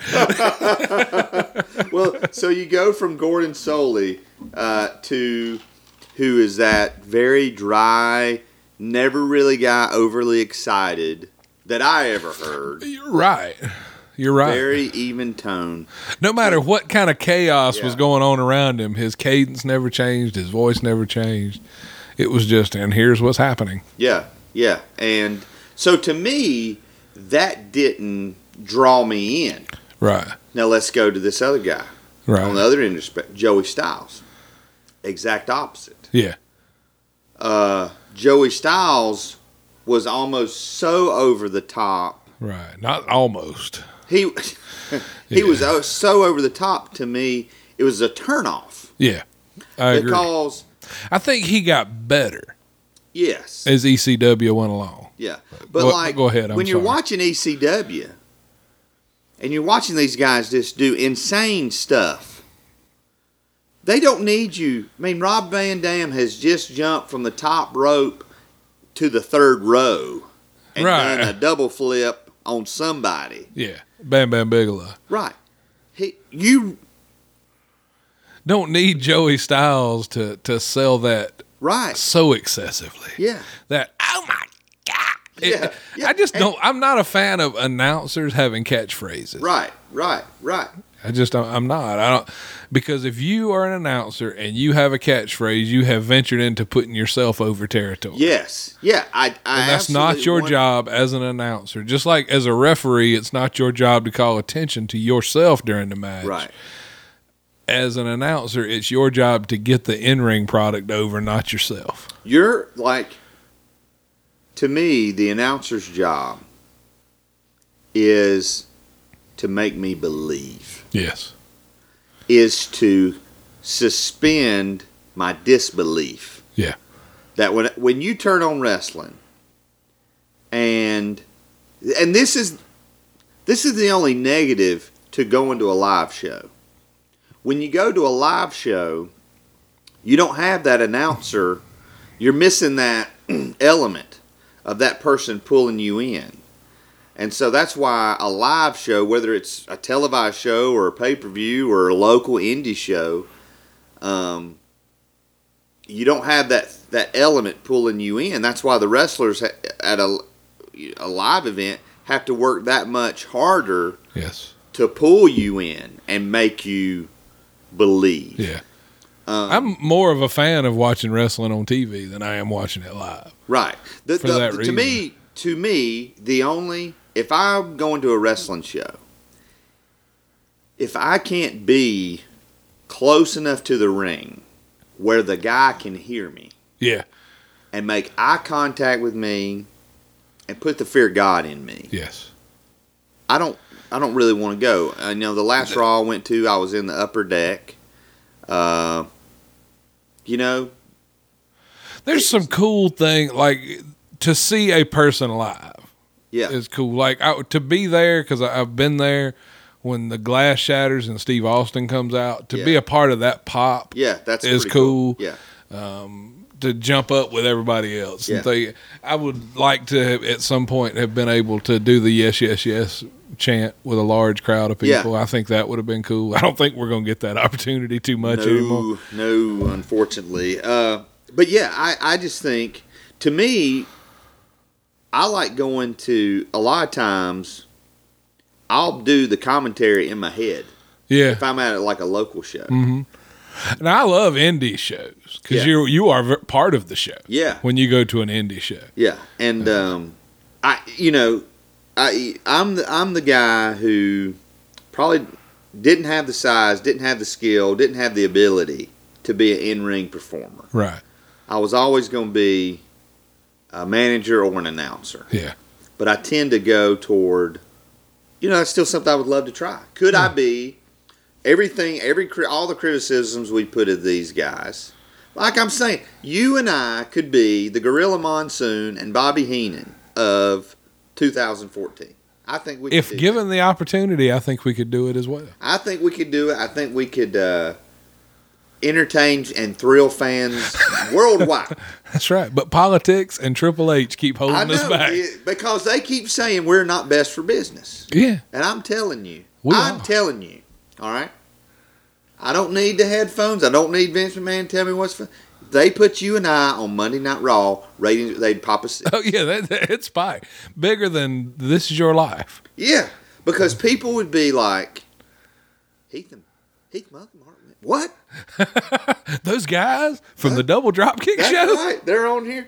well, so you go from Gordon Soley uh, to who is that very dry, never really got overly excited that I ever heard. You're right. You're right. Very even tone. No matter what kind of chaos was Yeah. going on around him, his cadence never changed, his voice never changed. It was just, and here's what's happening. Yeah, yeah. And so to me, that didn't draw me in. Right. Now let's go to this other guy. Right. On the other end of the spectrum, Joey Styles. Exact opposite. Yeah. Uh, Joey Styles was almost so over the top. Right. Not almost. He he Yeah. was o- so over the top to me. It was a turnoff. Yeah. I agree. Because I think he got better yes, as E C W went along. yeah. But Go- like go ahead, I'm when you're sorry. watching E C W and you're watching these guys just do insane stuff, they don't need you. I mean, Rob Van Dam has just jumped from the top rope to the third row and Right. done a double flip on somebody. Yeah. Bam Bam Bigelow. Right. He you Don't need Joey Styles to, to sell that right. so excessively. Yeah. That, oh my God. It- Yeah, yeah. I just And- don't, I'm not a fan of announcers having catchphrases. Right. Right. Right. I just don't, I'm not. I don't, because if you are an announcer and you have a catchphrase, you have ventured into putting yourself over territory. Yes. Yeah. I. I And that's not absolutely your want- job as an announcer. Just like as a referee, it's not your job to call attention to yourself during the match. Right. As an announcer, it's your job to get the in-ring product over, not yourself. You're like, to me, the announcer's job is to make me believe, Yes. is to suspend my disbelief. Yeah. That when when you turn on wrestling, and and this is this is the only negative to going to a live show. When you go to a live show, you don't have that announcer. You're missing that element of that person pulling you in. And so that's why a live show, whether it's a televised show or a pay-per-view or a local indie show, um, you don't have that that element pulling you in. That's why the wrestlers ha- at a, a live event have to work that much harder Yes. to pull you in and make you believe. Yeah. Um, I'm more of a fan of watching wrestling on T V than I am watching it live. Right. The, For the- that to reason. me, to me, the only if I'm going to a wrestling show, if I can't be close enough to the ring where the guy can hear me Yeah. and make eye contact with me and put the fear of God in me, Yes. I don't. I don't really want to go. I know the last Raw I went to, I was in the upper deck. Uh, you know, There's some cool thing, like to see a person live yeah, is cool. Like I, to be there, because I've been there when the glass shatters and Steve Austin comes out. To be Yeah. a part of that pop, yeah, that's is pretty cool. Yeah, to jump up with everybody else. Yeah. And they, I would like to have, at some point have been able to do the yes, yes, yes chant with a large crowd of Yeah. people. I think that would have been cool. I don't think we're going to get that opportunity too much anymore. no, no, unfortunately. Uh, but yeah, I, I just think, to me, I like going to, a lot of times, I'll do the commentary in my head Yeah. if I'm at like a local show. Mm-hmm. And I love indie shows because Yeah. you you are ver- part of the show. Yeah. When you go to an indie show. Yeah, and um, I, you know, I, I'm the I'm the guy who probably didn't have the size, didn't have the skill, didn't have the ability to be an in-ring performer. Right. I was always going to be a manager or an announcer, Yeah. but I tend to go toward, you know, that's still something I would love to try. Could I be everything, every cri- all the criticisms we put at these guys? Like I'm saying, you and I could be the Gorilla Monsoon and Bobby Heenan of two thousand fourteen. I think we could If do given the opportunity, I think we could do it as well. that. I think we could do it. I think we could uh, entertain and thrill fans worldwide. That's right. But politics and Triple H keep holding I us know, back. it- because they keep saying we're not best for business. Yeah. And I'm telling you, We I'm are. telling you, all right? I don't need the headphones. I don't need Vince McMahon to tell me what's fun. They put you and I on Monday Night Raw, ratings, they'd pop a six. Oh yeah, that, that, it's spike bigger than This Is Your Life. Yeah, because people would be like, Heath and Heath Malcolm, aren't we? What? Those guys from the Double Dropkick That's show. right. They're on here.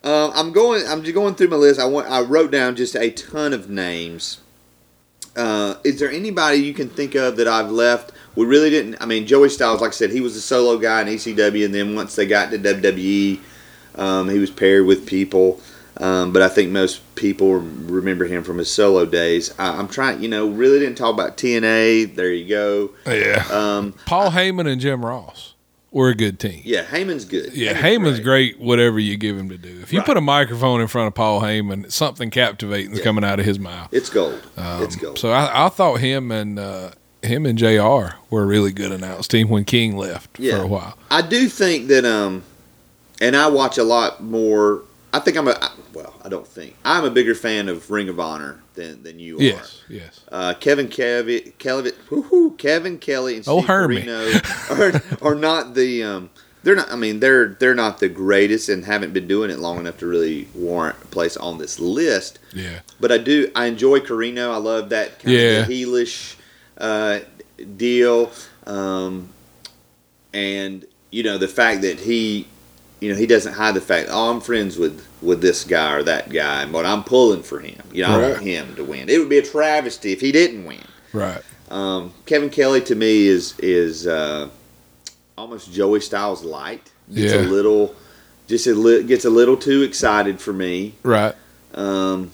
Uh, I'm going. I'm just going through my list. I want. I wrote down just a ton of names. Uh, is there anybody you can think of that I've left? We really didn't. I mean, Joey Styles, like I said, he was a solo guy in E C W, and then once they got to W W E, um, he was paired with people. Um, but I think most people remember him from his solo days. I, I'm trying. You know, really didn't talk about T N A. There you go. Yeah. Um, Paul Heyman and Jim Ross were a good team. yeah, Heyman's good. Yeah, Heyman's Heyman's great. Whatever you give him to do. If you Right. put a microphone in front of Paul Heyman, something captivating is Yeah. coming out of his mouth. It's gold. Um, it's gold. So I, I thought him and uh, him and J R were a really good announce team when King left Yeah. for a while. I do think that, um, and I watch a lot more. I think I'm a I- well. I don't think I'm a bigger fan of Ring of Honor than than you are. Yes, yes. Uh, Kevin Kelly, Kelly, woo-hoo, Kevin Kelly, and Oh, Steve Hermie. Corino are, are not the. Um, they're not. I mean, they're they're not the greatest and haven't been doing it long enough to really warrant a place on this list. Yeah. But I do. I enjoy Corino. I love that kind Yeah. of the heelish uh, deal, um, and you know the fact that he, you know, he doesn't hide the fact. Oh, I'm friends with, with this guy or that guy, but I'm pulling for him. You know, I Right. want him to win. It would be a travesty if he didn't win. Right. Um, Kevin Kelly to me is is uh, almost Joey Styles light. Gets Yeah. a little, just a li- gets a little too excited for me. Right. Um,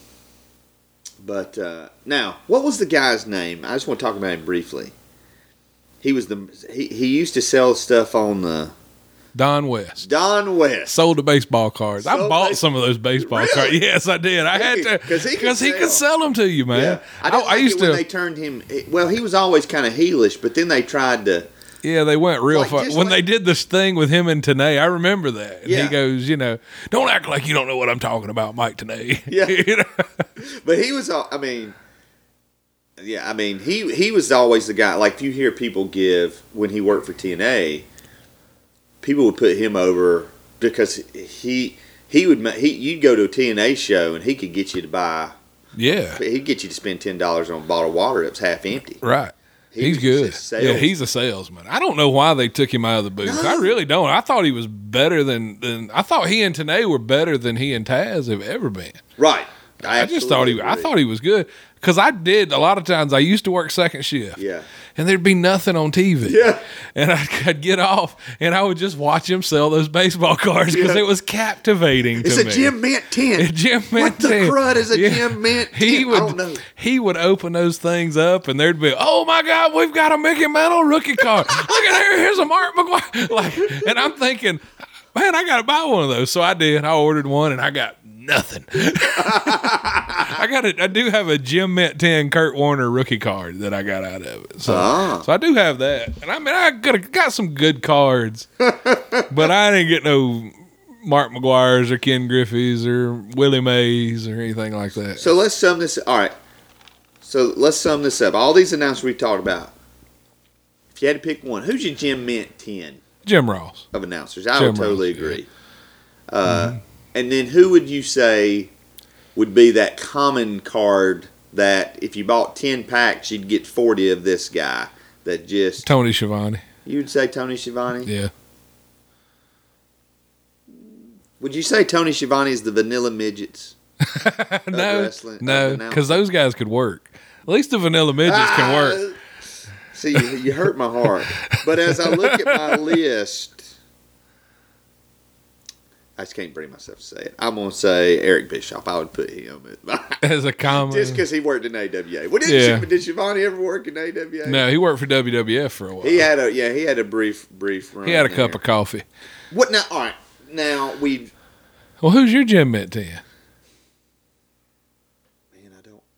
but uh, now, what was the guy's name? I just want to talk about him briefly. He was the he, he used to sell stuff on the Don West. Don West. Sold the baseball cards. I Sold bought base- some of those baseball Really? cards. Yes, I did. I He had could- to 'cause he could because he could sell. sell them to you, man. Yeah. I, didn't I, I like used it when to. they turned him. Well, he was always kind of heelish, but then they tried to. Yeah, they went real Like, far. just When like- they did this thing with him and Tanay, I remember that. And Yeah. he goes, you know, don't act like you don't know what I'm talking about, Mike Tanay. Yeah. You know? But he was. all I mean, yeah. I mean, he he was always the guy. Like if you hear people give when he worked for T N A, people would put him over because he he would ma- he you'd go to a T N A show and he could get you to buy. Yeah, He'd get you to spend ten dollars on a bottle of water that was half empty. right. He He's was good. just a Yeah, sales- he's a salesman. I don't know why they took him out of the booth. No. I really don't. I thought he was better than, than I thought he and Tanay were better than he and Taz have ever been. Right. I, just thought he. absolutely I agree. thought he was good because I did a lot of times. I used to work second shift. Yeah. And there'd be nothing on T V. Yeah. And I'd, I'd get off and I would just watch him sell those baseball cards because Yeah. it was captivating to It's me. a Jim Mint ten. Jim What Mint the ten. crud is a Yeah. Jim Mint ten? He would, I don't know. he would open those things up and there'd be, oh my God, we've got a Mickey Mantle rookie card. Look at here, here's a Mark McGuire. Like, and I'm thinking, man, I got to buy one of those. So I did. I ordered one and I got nothing. I got it. I do have a Jim Mint ten Kurt Warner rookie card that I got out of it. So, Ah. so I do have that. And I mean, I could have got some good cards, but I didn't get no Mark McGuire's or Ken Griffey's or Willie Mays or anything like that. So let's sum this. All right. So let's sum this up. All these announcements we talked about. If you had to pick one, who's your Jim Mint ten Jim Ross. of announcers? I Jim would totally Ross, yeah. agree. Uh, And then who would you say would be that common card that if you bought ten packs, you'd get forty of this guy? That just Tony Schiavone. you'd say Tony Schiavone. Yeah. Would you say Tony Schiavone is the vanilla midgets? no, wrestling- of no, announcing. because those guys could work. At least the Vanilla Midgets can work. Ah, see, you, you hurt my heart. But as I look at my list, I just can't bring myself to say it. I'm going to say Eric Bischoff. I would put him at As a common. just because he worked in A W A. Well, did, Yeah. Sh- did Schiavone ever work in A W A? No, he worked for W W F for a while. He had a yeah. He had a brief brief run. He had a there. cup of coffee. What now? All right. Now we. Well, who's your Jim Mint ten? Man, I don't.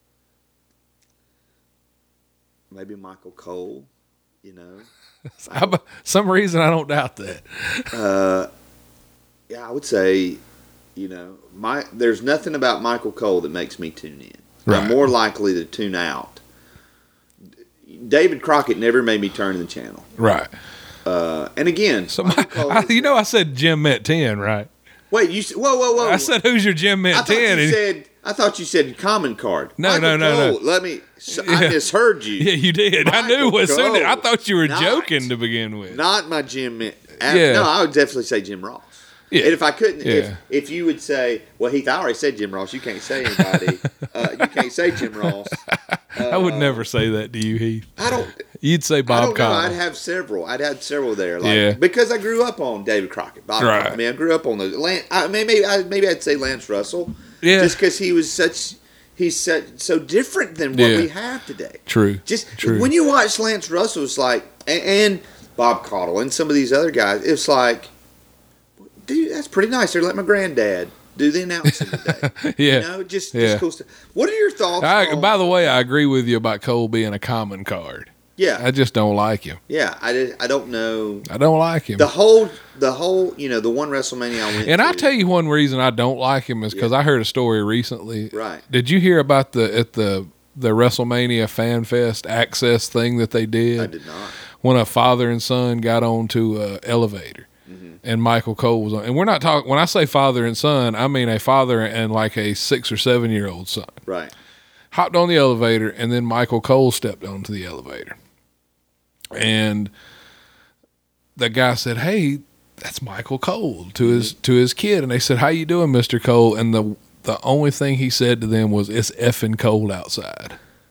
Maybe Michael Cole. You know. I, some reason I don't doubt that. Uh, yeah, I would say, you know, my there's nothing about Michael Cole that makes me tune in. Right. I'm more likely to tune out. David Crockett never made me turn the channel. Right. Uh, and again, So Michael my, Cole I, is- you know, I said Jim Mint ten, right? wait, you said, whoa, whoa, whoa! I said, who's your Jim I Mint thought ten? you And- said I thought you said common card. No, Michael no, no, no. Cole, Let me. So Yeah. I misheard you. yeah, you did. I Michael knew as soon as, I Cole. thought you were Not- joking to begin with. Not my Jim. Mint. Yeah. No, I would definitely say Jim Ross. Yeah. And if I couldn't, Yeah. if if you would say, well, Heath, I already said Jim Ross. You can't say anybody. uh, you can't say Jim Ross. Uh, I would never say that to you, Heath. I don't. You'd say I Bob don't know. Connell. I'd have several. I'd have several there. Like, Yeah. Because I grew up on David Crockett. Bob Right. Crockett. I mean, I grew up on those. Lan- I mean, maybe I, maybe I'd say Lance Russell. Yeah. Just because he was such. He's so, so different than what Yeah. we have today. True. Just True. when you watch Lance Russell, it's like, and, and Bob Caudle and some of these other guys, it's like, dude, that's pretty nice. They're like my granddad do the announcing today. Yeah. You know, just, Yeah. just cool stuff. What are your thoughts I, on, by the way, I agree with you about Cole being a common card. yeah, I just don't like him. yeah, I, did, I don't know. I don't like him. The whole, the whole, you know, the one WrestleMania I went And to. I'll tell you one reason I don't like him is because I heard a story recently. Right. Did you hear about the at the the WrestleMania Fan Fest access thing that they did? I did not. When a father and son got onto an elevator, Mm-hmm. and Michael Cole was on. And we're not talking. When I say father and son, I mean a father and like a six or seven year old son. Right. Hopped on the elevator, and then Michael Cole stepped onto the elevator. And the guy said, "Hey, that's Michael Cole," to his to his kid, and they said, "How you doing, Mister Cole?" And the the only thing he said to them was, "It's effing cold outside."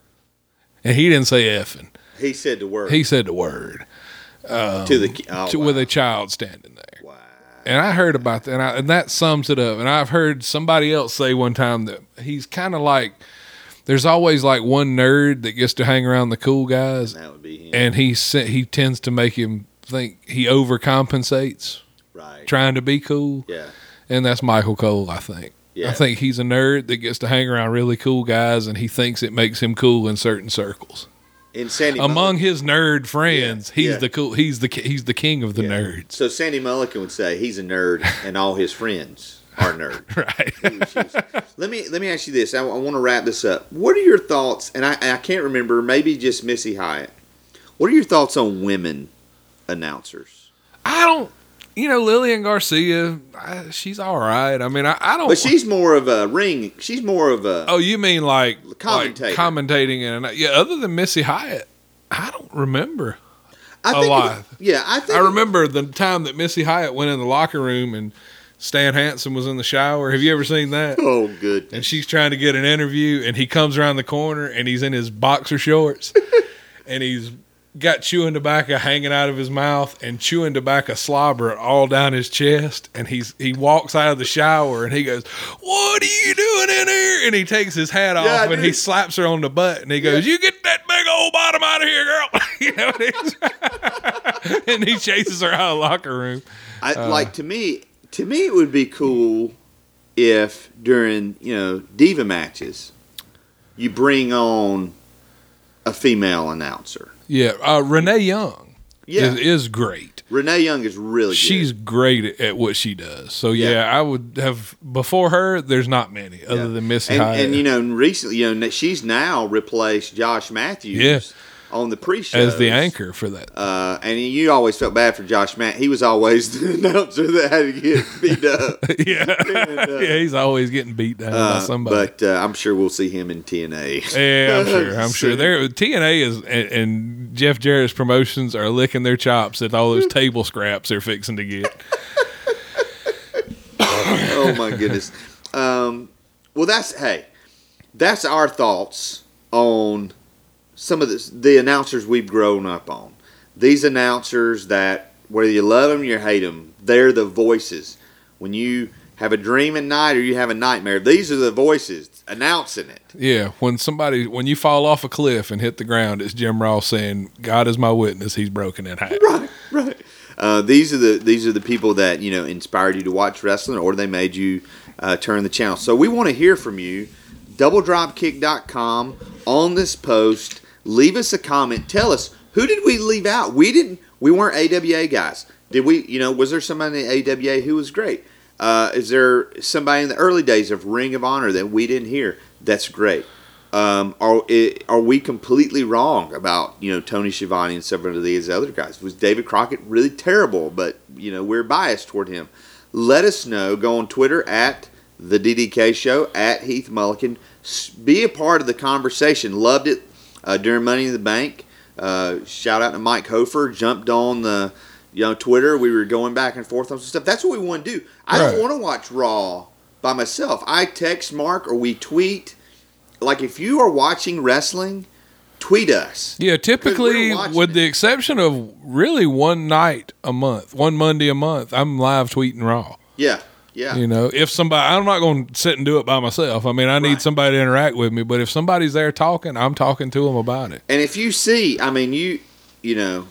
And he didn't say effing. He said the word. He said the word to the ki- oh, to, wow. with a child standing there. Wow. And I heard about that, and, I, and that sums it up. And I've heard somebody else say one time that he's kind of like, there's always like one nerd that gets to hang around the cool guys, That would be him. and he se- he tends to make him think he overcompensates Right. trying to be cool, Yeah. and that's Michael Cole. I think. Yeah. I think he's a nerd that gets to hang around really cool guys, and he thinks it makes him cool in certain circles. In Sandy Among Mulligan, his nerd friends, Yeah, he's yeah. the cool. He's the ki- he's the king of the yeah. nerds. So Sandy Mulligan would say he's a nerd, and all his friends are nerds. Right. let me let me ask you this. I, I want to wrap this up. What are your thoughts? And I, and I can't remember. Maybe just Missy Hyatt. What are your thoughts on women announcers? I don't, you know, Lillian Garcia, I, she's all right. I mean, I, I don't. But she's more of a ring. She's more of a. Oh, you mean like Commentator. like commentating and yeah? Other than Missy Hyatt, I don't remember. I a think lot. it- yeah, I think. I remember the time that Missy Hyatt went in the locker room and Stan Hansen was in the shower. Have you ever seen that? Oh, good. And she's trying to get an interview, and he comes around the corner, and he's in his boxer shorts, and he's got chewing tobacco hanging out of his mouth and chewing tobacco slobber all down his chest. And he's he walks out of the shower, and he goes, "What are you doing in here?" And he takes his hat off, Yeah, I and do. he slaps her on the butt, and he goes, "You get that big old bottom out of here, girl!" You know, and, he's- and he chases her out of the locker room. I, like to me, to me, it would be cool if during you know diva matches, you bring on a female announcer. Yeah, uh, Renee Young Yeah, is, is great. Renee Young is really good. She's great at, at what she does. So yeah, Yeah. I would have before her. There's not many other Yeah. than Missy and, Hyatt and you know recently, you know she's now replaced Josh Matthews Yeah. on the pre-show as the anchor for that. Uh, and you always felt bad for Josh Matt. He was always the announcer that had to get beat up. yeah, yeah, he's always getting beat down by Uh, somebody. but uh, I'm sure we'll see him in T N A. yeah, I'm sure. I'm sure. Soon. There, T N A is and, and Jeff Jarrett's promotions are licking their chops at all those table scraps they're fixing to get. Oh my goodness. Um, well, that's hey, that's our thoughts on some of the, the announcers we've grown up on. These announcers that whether you love them or you hate them, they're the voices. When you have a dream at night or you have a nightmare, these are the voices announcing it. Yeah, when somebody when you fall off a cliff and hit the ground, it's Jim Ross saying, "God is my witness, he's broken in half." Right, right. Uh, these are the these are the people that you know inspired you to watch wrestling, or they made you uh, turn the channel. So we want to hear from you. double dropkick dot com on this post. Leave us a comment. Tell us, who did we leave out? We didn't. We weren't A W A guys. Did we? You know, was there somebody in the A W A who was great? Uh, is there somebody in the early days of Ring of Honor that we didn't hear? That's great. Um, are are we completely wrong about you know Tony Schiavone and some of these other guys? Was David Crockett really terrible? But you know we're biased toward him. Let us know. Go on Twitter at the D D K Show at Heath Mulligan. S- Be a part of the conversation. Loved it uh, during Money in the Bank. Uh, shout out to Mike Hofer. Jumped on the you know, Twitter. We were going back and forth on some stuff. That's what we want to do. I Right. don't want to watch Raw by myself. I text Mark or we tweet. Like, if you are watching wrestling, tweet us. Yeah, typically, we're watching with it. the exception of really one night a month, one Monday a month, I'm live tweeting Raw. Yeah, yeah. You know, if somebody, I'm not going to sit and do it by myself. I mean, I need Right. somebody to interact with me. But if somebody's there talking, I'm talking to them about it. And if you see, I mean, you, you know,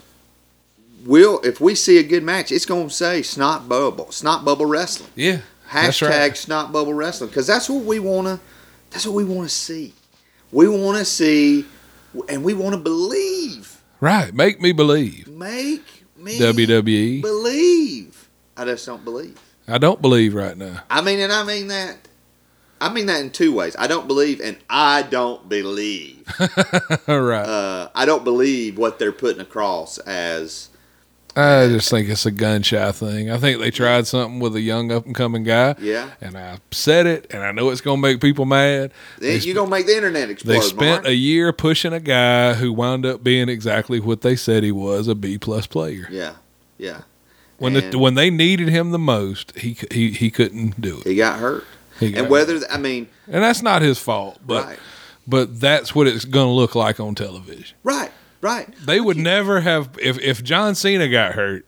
we'll if we see a good match, it's going to say Snot Bubble, Snot Bubble Wrestling. Yeah, that's Hashtag right. Snot Bubble Wrestling, because that's what we want to. That's what we want to see. We want to see, and we want to believe. Right. Make me believe. Make me W W E. believe. I just don't believe. I don't believe right now. I mean, and I mean that. I mean that in two ways. I don't believe, and I don't believe. All right. uh, I don't believe what they're putting across as. I just think it's a gun shy thing. I think they tried something with a young up and coming guy. Yeah. And I said it, and I know it's going to make people mad. They You're gonna make the internet explode. They spent Mark. a year pushing a guy who wound up being exactly what they said he was, a B plus player. Yeah, yeah. When the, And when they needed him the most, he he he couldn't do it. he got hurt, He got and whether I mean, And that's not his fault, but right, but that's what it's going to look like on television. right, right. They would never have if if John Cena got hurt,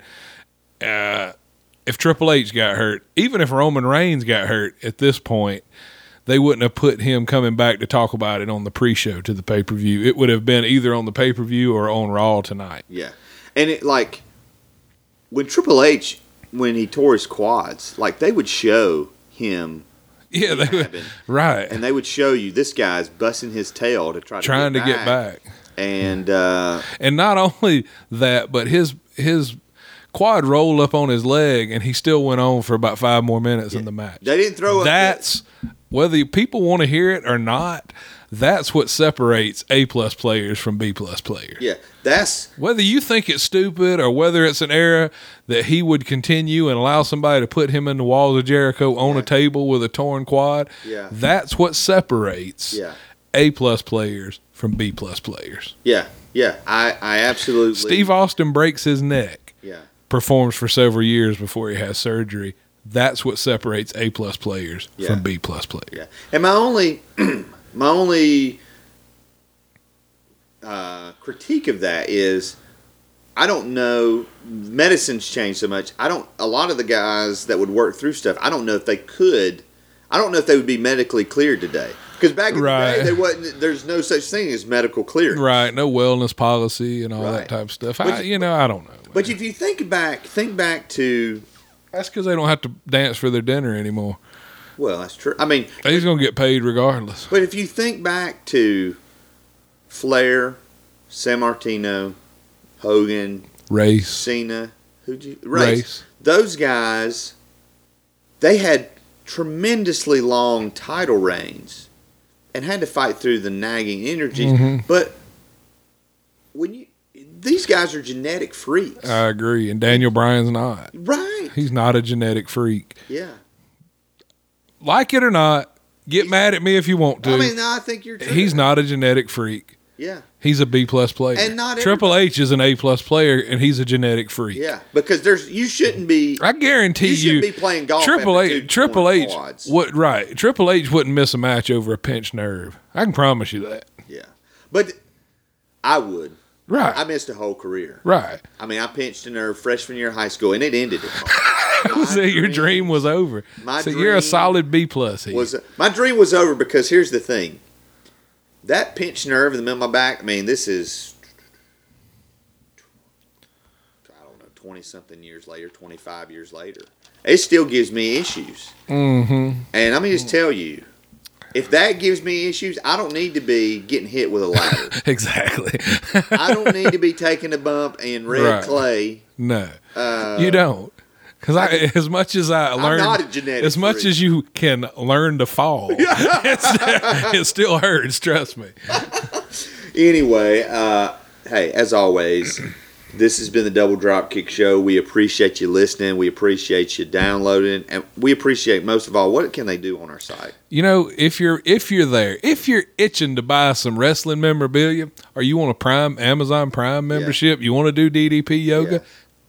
uh, if Triple H got hurt, even if Roman Reigns got hurt at this point, they wouldn't have put him coming back to talk about it on the pre-show to the pay-per-view. It would have been either on the pay-per-view or on Raw tonight. Yeah, and it like when Triple H when he tore his quads, like they would show him. Yeah, they would, happened. right. And they would show you this guy's busting his tail to try to Trying get to get back. And uh, And not only that, but his his quad rolled up on his leg, and he still went on for about five more minutes in the match. they didn't throw up. That's whether people want to hear it or not. That's what separates A plus players from B plus players. yeah, that's Whether you think it's stupid or whether it's an era that he would continue and allow somebody to put him in the walls of Jericho on Yeah. a table with a torn quad, Yeah. that's what separates yeah, A plus players from B plus players. yeah, yeah. I I absolutely Steve Austin breaks his neck, Yeah, performs for several years before he has surgery. That's what separates A plus players Yeah. from B plus players. yeah. And my only my only uh, critique of that is I don't know. Medicine's changed so much. I don't. A lot of the guys that would work through stuff, I don't know if they could. I don't know if they would be medically cleared today. Because back in Right. the day, there wasn't. There's no such thing as medical clearance. Right, no wellness policy and all Right. that type of stuff. But I, you- you know, I don't know. But if you think back, think back to. That's because they don't have to dance for their dinner anymore. Well, that's true. I mean, He's going to get paid regardless. but if you think back to Flair, San Martino, Hogan, Race. Cena, who'd you Race. race? Those guys, they had tremendously long title reigns and had to fight through the nagging energies. Mhm. But when you, these guys are genetic freaks, I agree. And Daniel Bryan's not. right? He's not a genetic freak. Yeah. Like it or not, get mad at me if you want to. I mean, I think you're. True. He's not a genetic freak. Yeah. He's a B plus player. And not Triple H is an A plus player, and he's a genetic freak. Yeah, because there's you shouldn't be. I guarantee You you, shouldn't be playing golf Triple after H, two Triple torn H, quads. what right? Triple H wouldn't miss a match over a pinched nerve. I can promise you that. Yeah, but I would. Right, I missed a whole career. right. I mean, I pinched a nerve freshman year of high school, and it ended it. My So your dream was over. My so you're a dream solid B plus here. was my dream was over because here's the thing: that pinched nerve in the middle of my back. I mean, this is I don't know, twenty something years later, twenty five years later, it still gives me issues. Mm-hmm. And let me just tell you, if that gives me issues, I don't need to be getting hit with a ladder. Exactly. I don't need to be taking a bump in red Right. clay. No, Uh, you don't. Because I, as much as I learned, not a genetic as much freak. as you can learn to fall, it's, it still hurts. Trust me. Anyway, uh, hey, as always, this has been the Double Drop Kick Show. We appreciate you listening. We appreciate you downloading, and we appreciate most of all, what can they do on our site? You know, if you're if you're there, if you're itching to buy some wrestling memorabilia, or you want a Prime Amazon Prime membership, you want to do D D P yoga, Yeah.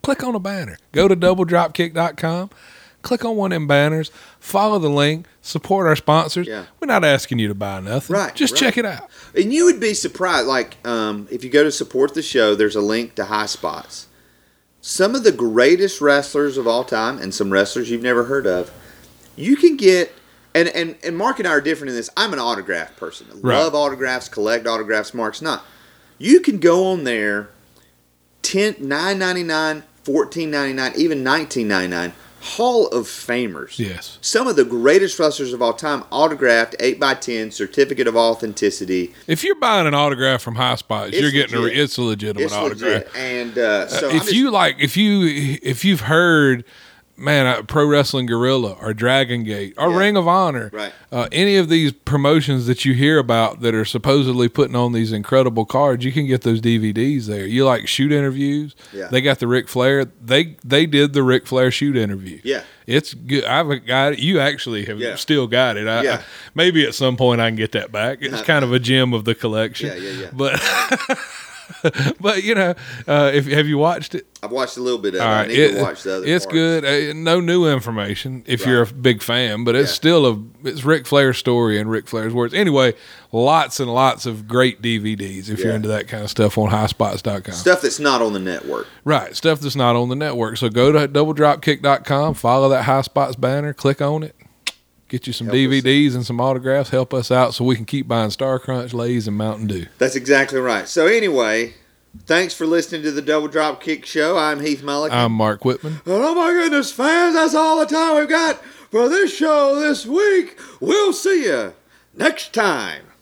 click on a banner. Go to double drop kick dot com. Click on one of them banners. Follow the link. Support our sponsors. Yeah. We're not asking you to buy nothing. Right, Just right. check it out. And you would be surprised. Like, um, if you go to support the show, there's a link to High Spots. Some of the greatest wrestlers of all time, and some wrestlers you've never heard of, you can get. And, and, and Mark and I are different in this. I'm an autograph person. I Right. love autographs, collect autographs. Mark's not. You can go on there, ten nine ninety nine, fourteen ninety nine, even nineteen ninety nine. Hall of Famers. Yes. Some of the greatest wrestlers of all time, autographed, eight by ten, certificate of authenticity. If you're buying an autograph from High Spots, It's you're getting a, legit. it's a legitimate It's autograph. legit. And uh, so Uh, I'm if just- you like, if you if you've heard, man, uh, Pro Wrestling Guerrilla or Dragon Gate or Yeah. Ring of Honor, Right. uh, any of these promotions that you hear about that are supposedly putting on these incredible cards, you can get those D V Ds there. You like shoot interviews? Yeah. They got the Ric Flair. They they did the Ric Flair shoot interview. Yeah. It's good. I've got it. You actually have Yeah. still got it. I, Yeah. I, maybe at some point I can get that back. It's Uh, kind of a gem of the collection. Yeah, yeah, yeah. But but you know, uh, if have you watched it? I've watched a little bit of it. All I right, need it- to watch the other it's parts. good. Uh, no new information if you're a Right. big fan, but it's Yeah. still a it's Ric Flair's story and Ric Flair's words. Anyway, lots and lots of great D V Ds if you're Yeah. into that kind of stuff on high spots dot com. Stuff that's not on the network. Right, stuff that's not on the network. So go to double drop kick dot com, follow that High Spots banner, click on it, get you some Help D us V Ds and some autographs, help us out so we can keep buying Star Crunch, Lay's, and Mountain Dew. That's exactly right. So anyway, thanks for listening to the Double Drop Kick Show. I'm Heath Mullican. I'm Mark Whitman. And oh my goodness, fans, that's all the time we've got for this show this week. We'll see you next time.